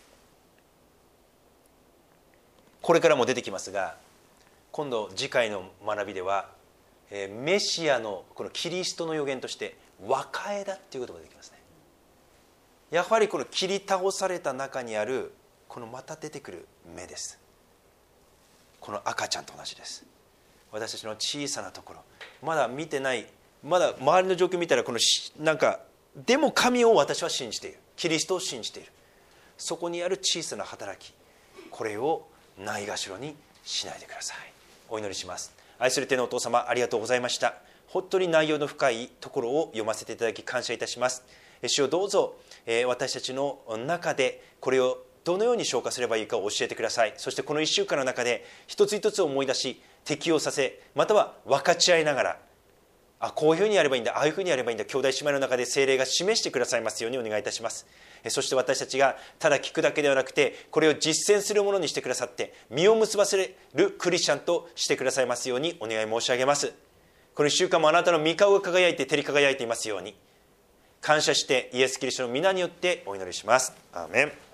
これからも出てきますが、今度次回の学びではメシアのこのキリストの予言として和解だっていうことが出てきますね。やはりこの切り倒された中にあるこのまた出てくる目です。この赤ちゃんと同じです。私たちの小さなところ、まだ見てない、まだ周りの状況を見たらなんかでも神を私は信じている、キリストを信じている、そこにある小さな働き、これをないがしろにしないでください。お祈りします。愛する天のお父様、ありがとうございました。本当に内容の深いところを読ませていただき感謝いたします。主よ、どうぞ私たちの中でこれをどのように消化すればいいかを教えてください。そしてこの1週間の中で一つ一つ思い出し適用させ、または分かち合いながら、こういうふうにやればいいんだ、ああいうふうにやればいいんだ、兄弟姉妹の中で聖霊が示してくださいますようにお願いいたします。そして私たちがただ聞くだけではなくて、これを実践するものにしてくださって実を結ばせるクリスチャンとしてくださいますようにお願い申し上げます。この1週間もあなたの御顔が輝いて照り輝いていますように、感謝してイエス・キリストの皆によってお祈りします。アーメン。